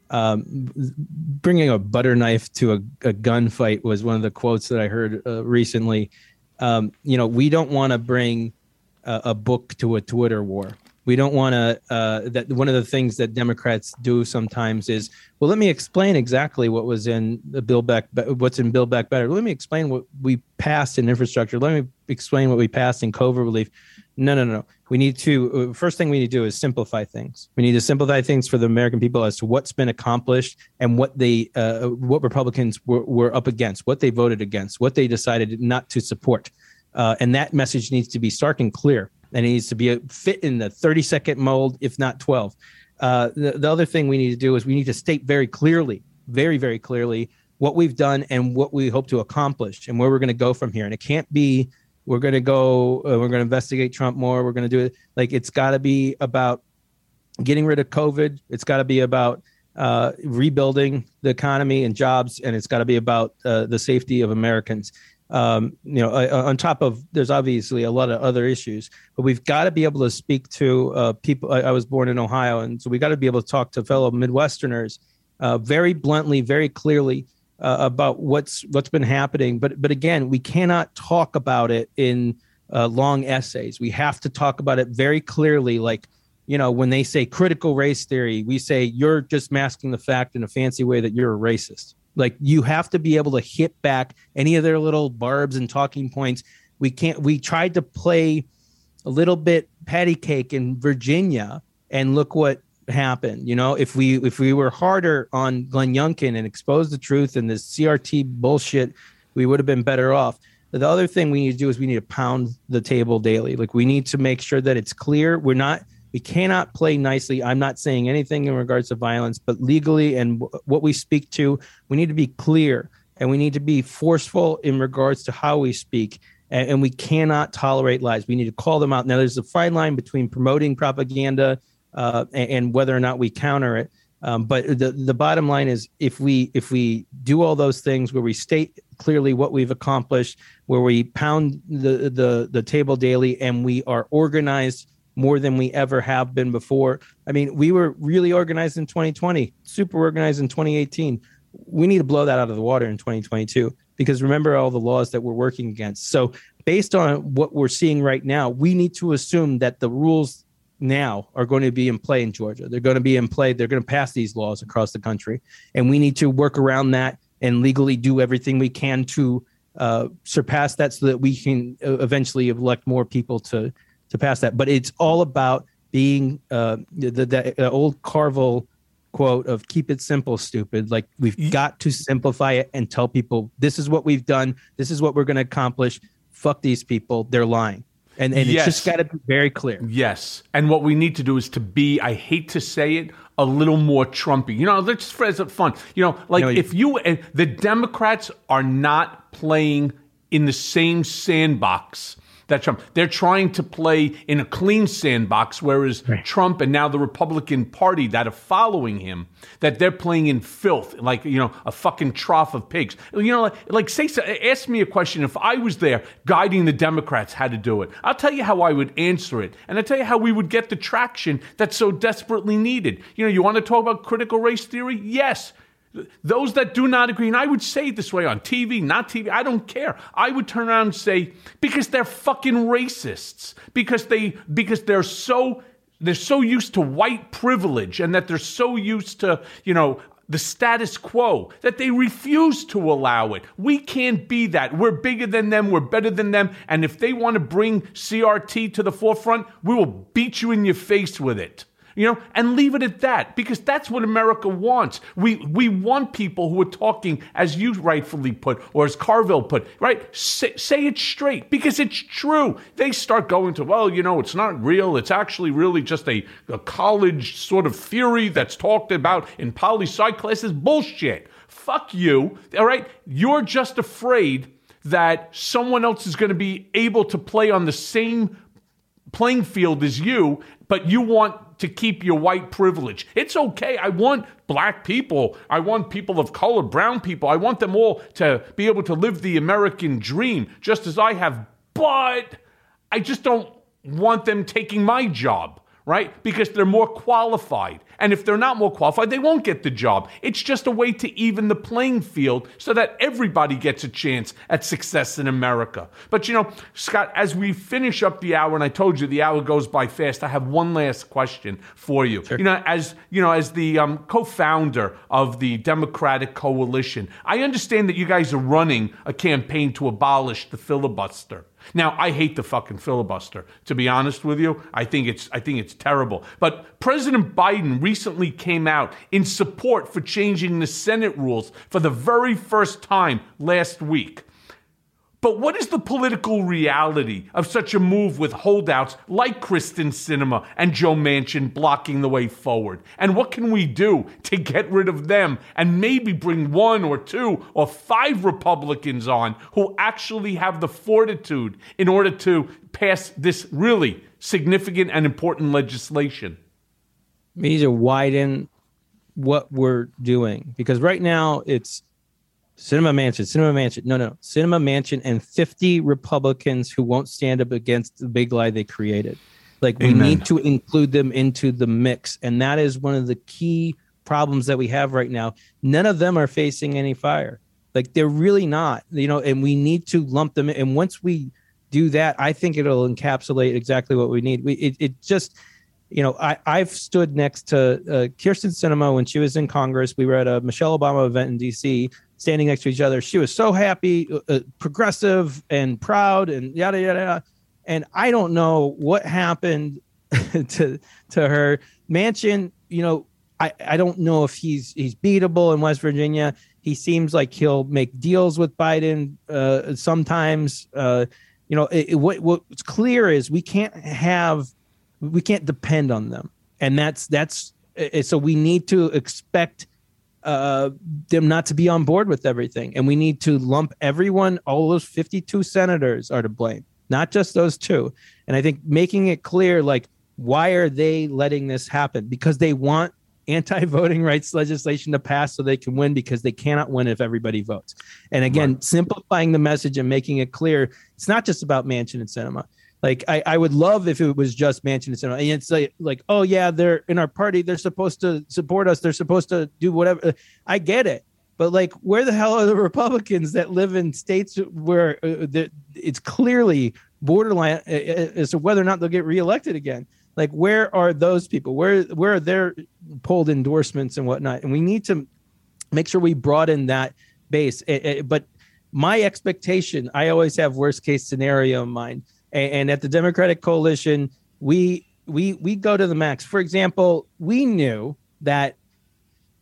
um, bringing a butter knife to a, a gunfight was one of the quotes that I heard uh, recently. Um, you know, we don't want to bring a, a book to a Twitter war. We don't want to, uh, that one of the things that Democrats do sometimes is, well, let me explain exactly what was in the Build Back, what's in Build Back Better. Let me explain what we passed in infrastructure. Let me explain what we passed in COVID relief. No, no, no. We need to, uh, first thing we need to do is simplify things. We need to simplify things for the American people as to what's been accomplished and what they, uh, what Republicans were, were up against, what they voted against, what they decided not to support. Uh, and that message needs to be stark and clear. And it needs to be a fit in the thirty second mold, if not twelve. Uh, the, the other thing we need to do is we need to state very clearly, very, very clearly what we've done and what we hope to accomplish and where we're going to go from here. And it can't be, we're going to go, uh, we're going to investigate Trump more. We're going to do it. Like, it's got to be about getting rid of COVID. It's got to be about uh, rebuilding the economy and jobs. And it's got to be about uh, the safety of Americans. Um, you know, uh, on top of, there's obviously a lot of other issues, but we've got to be able to speak to uh, people. I, I was born in Ohio, and so we got to be able to talk to fellow Midwesterners uh, very bluntly, very clearly uh, about what's what's been happening. But but again, we cannot talk about it in uh, long essays. We have to talk about it very clearly. Like, you know, when they say critical race theory, we say you're just masking the fact in a fancy way that you're a racist. Like, you have to be able to hit back any of their little barbs and talking points. We can't, we tried to play a little bit patty cake in Virginia, and look what happened. You know, if we, if we were harder on Glenn Youngkin and exposed the truth and this C R T bullshit, we would have been better off. The other thing we need to do is we need to pound the table daily. Like, we need to make sure that it's clear. We're not, we cannot play nicely. I'm not saying anything in regards to violence, but legally and w- what we speak to, we need to be clear, and we need to be forceful in regards to how we speak. And, and we cannot tolerate lies. We need to call them out. Now, there's a fine line between promoting propaganda uh, and, and whether or not we counter it. Um, but the, the bottom line is, if we if we do all those things where we state clearly what we've accomplished, where we pound the the, the table daily, and we are organized more than we ever have been before. I mean, we were really organized in twenty twenty, super organized in twenty eighteen. We need to blow that out of the water in twenty twenty-two, because remember all the laws that we're working against. So based on what we're seeing right now, we need to assume that the rules now are going to be in play in Georgia. They're going to be in play. They're going to pass these laws across the country. And we need to work around that and legally do everything we can to uh, surpass that, so that we can uh, eventually elect more people to to pass that. But it's all about being uh, the, the, the old Carville quote of keep it simple, stupid. Like we've got to simplify it and tell people this is what we've done. This is what we're going to accomplish. Fuck these people. They're lying. And, and Yes. it's just got to be very clear. Yes. And what we need to do is to be, I hate to say it, a little more Trumpy. You know, let's phrase it fun. You know, like No, you- if you, uh, the Democrats are not playing in the same sandbox that Trump, they're trying to play in a clean sandbox, whereas Trump and now the Republican Party that are following him, that they're playing in filth, like, you know, a fucking trough of pigs. You know, like, like say, ask me a question. If I was there guiding the Democrats how to do it, I'll tell you how I would answer it. And I'll tell you how we would get the traction that's so desperately needed. You know, you want to talk about critical race theory? Yes. Those that do not agree, and I would say it this way on T V, not T V, I don't care. I would turn around and say, because they're fucking racists, because they because they're so they're so used to white privilege, and that they're so used to, you know, the status quo, that they refuse to allow it. We can't be that. We're bigger than them. We're better than them. And if they want to bring C R T to the forefront, we will beat you in your face with it. You know, and leave it at that, because that's what America wants. We we want people who are talking, as you rightfully put, or as Carville put, right? Say, say it straight, because it's true. They start going to, well, you know, it's not real. It's actually really just a, a college sort of theory that's talked about in poli-sci classes. Bullshit. Fuck you. All right? You're just afraid that someone else is going to be able to play on the same playing field as you, but you want to keep your white privilege. It's okay. I want black people. I want people of color, brown people. I want them all to be able to live the American dream, just as I have. But I just don't want them taking my job, right? Because they're more qualified. And if they're not more qualified, they won't get the job. It's just a way to even the playing field so that everybody gets a chance at success in America. But, you know, Scott, as we finish up the hour, and I told you the hour goes by fast, I have one last question for you. Sure. You know, as you know, as the um, co-founder of the Democratic Coalition, I understand that you guys are running a campaign to abolish the filibuster. Now, I hate the fucking filibuster, to be honest with you. I think it's I think it's terrible. But President Biden recently came out in support for changing the Senate rules for the very first time last week. But what is the political reality of such a move with holdouts like Kristen Sinema and Joe Manchin blocking the way forward? And what can we do to get rid of them and maybe bring one or two or five Republicans on who actually have the fortitude in order to pass this really significant and important legislation? We need to widen what we're doing, because right now it's Sinema Manchin, Sinema Manchin. No, no, Sinema Manchin and fifty Republicans who won't stand up against the big lie they created. Like, we Amen. need to include them into the mix. And that is one of the key problems that we have right now. None of them are facing any fire. Like, they're really not, you know, and we need to lump them in. And once we do that, I think it'll encapsulate exactly what we need. We, it, it just, you know, I, I've stood next to uh, Kyrsten Sinema when she was in Congress. We were at a Michelle Obama event in D C, standing next to each other. She was so happy, uh, progressive and proud and yada, yada, yada. And I don't know what happened to to her. Manchin, you know, I, I don't know if he's he's beatable in West Virginia. He seems like he'll make deals with Biden uh, sometimes. Uh, you know, it, it, what what's clear is we can't have, we can't depend on them. And that's, that's, so we need to expect uh, them not to be on board with everything. And we need to lump everyone, all those fifty-two senators are to blame, not just those two. And I think making it clear, like, why are they letting this happen? Because they want anti-voting rights legislation to pass so they can win, because they cannot win if everybody votes. And again, right. Simplifying the message and making it clear, it's not just about Manchin and Sinema. Like, I, I would love if it was just Manchin and Sinema. And it's like, like, oh, yeah, they're in our party. They're supposed to support us. They're supposed to do whatever. I get it. But, like, where the hell are the Republicans that live in states where uh, it's clearly borderline as to whether or not they'll get reelected again? Like, where are those people? Where where are their polled endorsements and whatnot? And we need to make sure we broaden that base. But my expectation, I always have worst case scenario in mind. And at the Democratic Coalition, we we we go to the max. For example, we knew that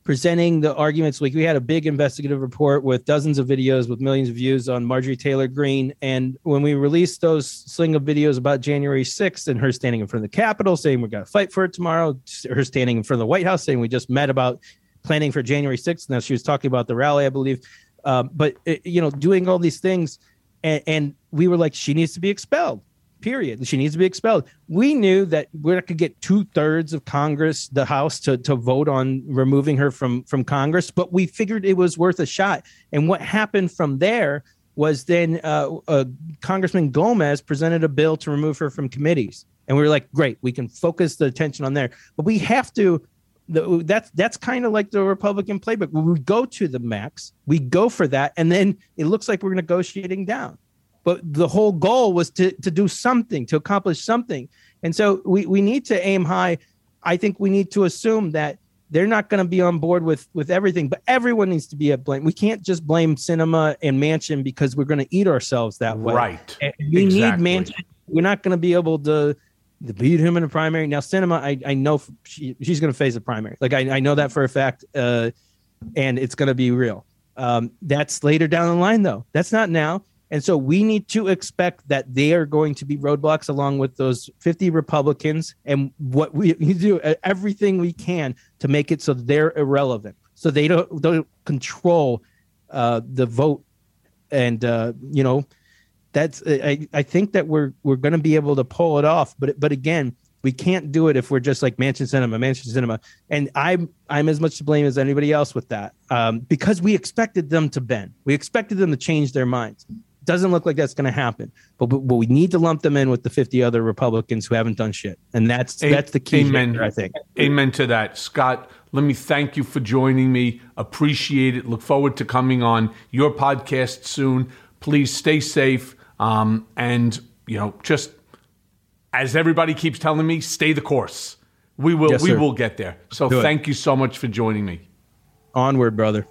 presenting the arguments. Like we had a big investigative report with dozens of videos with millions of views on Marjorie Taylor Greene. And when we released those sling of videos about January sixth and her standing in front of the Capitol saying we're going to fight for it tomorrow, her standing in front of the White House saying we just met about planning for January sixth. Now she was talking about the rally, I believe. Um, but, it, you know, doing all these things. And, and we were like, she needs to be expelled. Period. She needs to be expelled. We knew that we're not going to get two thirds of Congress, the House, to, to vote on removing her from, from Congress, but we figured it was worth a shot. And what happened from there was then uh, uh, Congressman Gomez presented a bill to remove her from committees. And we were like, great, we can focus the attention on there. But we have to, the, that's that's kind of like the Republican playbook. We go to the max, we go for that, and then it looks like we're negotiating down. But the whole goal was to to do something, to accomplish something. And so we, we need to aim high. I think we need to assume that they're not going to be on board with, with everything, but everyone needs to be at blame. We can't just blame Sinema and Manchin because we're going to eat ourselves that way. Right. And we exactly. need Manchin. We're not going to be able to, to beat him in a primary. Now, Sinema, I, I know she, she's going to face a primary. Like, I, I know that for a fact, uh, and it's going to be real. Um, that's later down the line, though. That's not now. And so we need to expect that they are going to be roadblocks along with those fifty Republicans. And what we need to do everything we can to make it so they're irrelevant, so they don't, don't control uh, the vote. And, uh, you know, that's I, I think that we're we're going to be able to pull it off. But but again, we can't do it if we're just like Manchin Sinema, Manchin Sinema. And I'm I'm as much to blame as anybody else with that, um, because we expected them to bend. We expected them to change their minds. Doesn't look like that's going to happen, but, but but we need to lump them in with the fifty other Republicans who haven't done shit, and that's A- that's the key. Amen. Here, I think. Amen to that, Scott. Let me thank you for joining me. Appreciate it. Look forward to coming on your podcast soon. Please stay safe, um, and you know, just as everybody keeps telling me, stay the course. We will. Yes, we sir. will get there. So Do thank it. you so much for joining me. Onward, brother.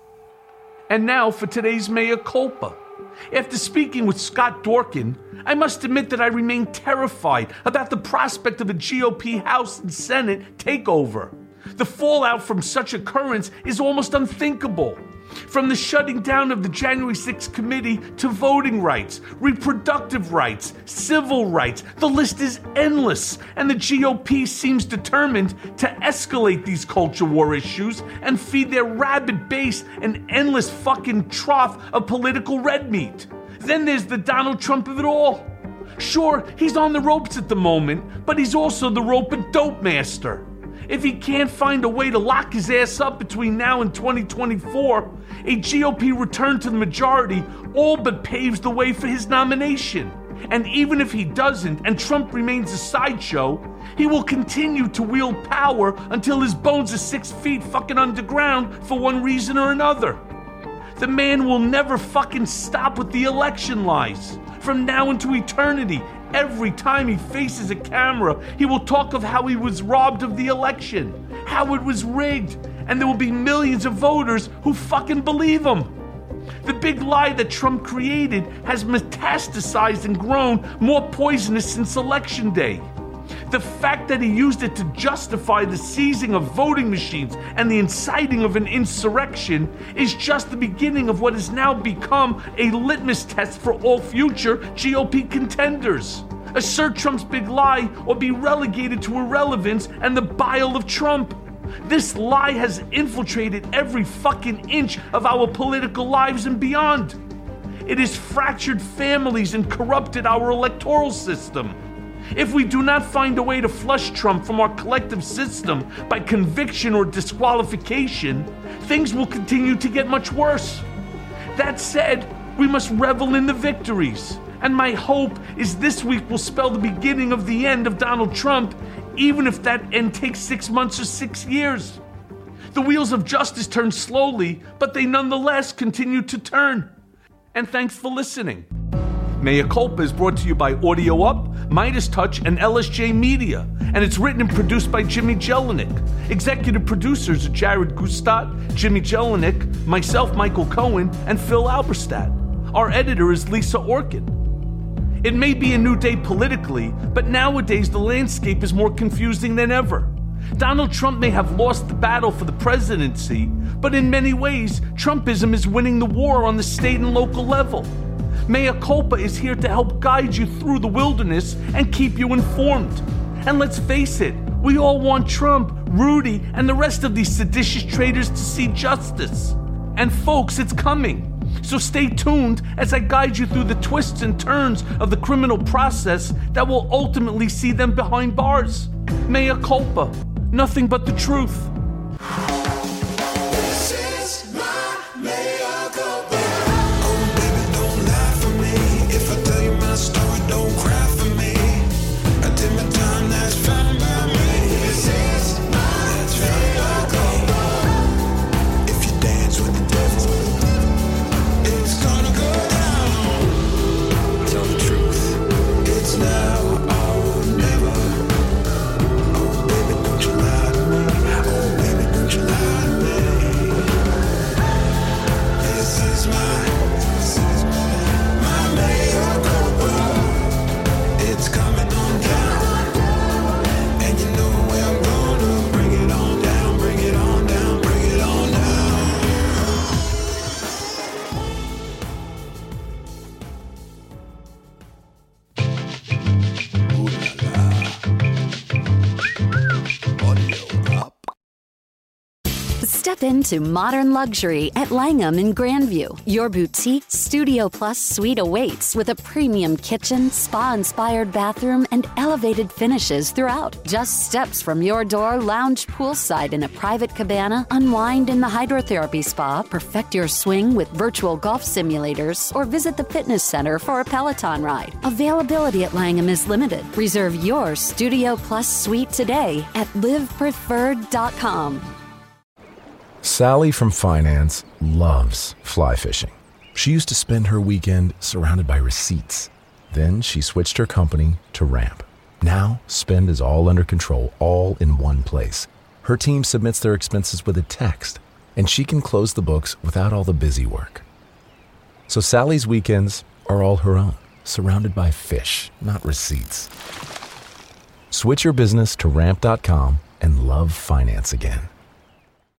And now for today's Mea Culpa. After speaking with Scott Dorkin, I must admit that I remain terrified about the prospect of a G O P House and Senate takeover. The fallout from such occurrence is almost unthinkable. From the shutting down of the January sixth committee to voting rights, reproductive rights, civil rights, the list is endless, and the G O P seems determined to escalate these culture war issues and feed their rabid base an endless fucking trough of political red meat. Then there's the Donald Trump of it all. Sure, he's on the ropes at the moment, but he's also the rope-a-dope master. If he can't find a way to lock his ass up between now and twenty twenty-four, a G O P return to the majority all but paves the way for his nomination. And even if he doesn't, and Trump remains a sideshow, he will continue to wield power until his bones are six feet fucking underground for one reason or another. The man will never fucking stop with the election lies. From now into eternity, every time he faces a camera, he will talk of how he was robbed of the election, how it was rigged, and there will be millions of voters who fucking believe him. The big lie that Trump created has metastasized and grown more poisonous since Election Day. The fact that he used it to justify the seizing of voting machines and the inciting of an insurrection is just the beginning of what has now become a litmus test for all future G O P contenders. Assert Trump's big lie or be relegated to irrelevance and the bile of Trump. This lie has infiltrated every fucking inch of our political lives and beyond. It has fractured families and corrupted our electoral system. If we do not find a way to flush Trump from our collective system by conviction or disqualification, things will continue to get much worse. That said, we must revel in the victories. And my hope is this week will spell the beginning of the end of Donald Trump, even if that end takes six months or six years. The wheels of justice turn slowly, but they nonetheless continue to turn. And thanks for listening. Mea Culpa is brought to you by Audio Up, Midas Touch, and L S J Media, and it's written and produced by Jimmy Jelinek. Executive producers are Jared Gustat, Jimmy Jelinek, myself, Michael Cohen, and Phil Alberstadt. Our editor is Lisa Orkin. It may be a new day politically, but nowadays the landscape is more confusing than ever. Donald Trump may have lost the battle for the presidency, but in many ways, Trumpism is winning the war on the state and local level. Mea culpa is here to help guide you through the wilderness and keep you informed. And let's face it, we all want Trump, Rudy, and the rest of these seditious traitors to see justice. And folks, it's coming. So stay tuned as I guide you through the twists and turns of the criminal process that will ultimately see them behind bars. Mea culpa. Nothing but the truth. This is my mea culpa. Oh, baby, don't lie for me. If I tell you my story, don't cry for me. I did my time, that's fine by me. This is my mea culpa. If you dance with the devil, it's gonna go down. Tell the truth. It's now or never. Oh, baby, don't you lie to me. Oh, baby, don't you lie to me. This is my, this is my, my mea culpa. It's coming on down. And you know where I'm gonna bring it on down, bring it on down, bring it on down. Step into modern luxury at Langham in Grandview. Your boutique Studio Plus suite awaits with a premium kitchen, spa-inspired bathroom, and elevated finishes throughout. Just steps from your door, lounge poolside in a private cabana, unwind in the hydrotherapy spa, perfect your swing with virtual golf simulators, or visit the fitness center for a Peloton ride. Availability at Langham is limited. Reserve your Studio Plus suite today at live preferred dot com. Sally from finance loves fly fishing. She used to spend her weekend surrounded by receipts. Then she switched her company to Ramp. Now, spend is all under control, all in one place. Her team submits their expenses with a text, and she can close the books without all the busy work. So Sally's weekends are all her own, surrounded by fish, not receipts. Switch your business to ramp dot com and love finance again.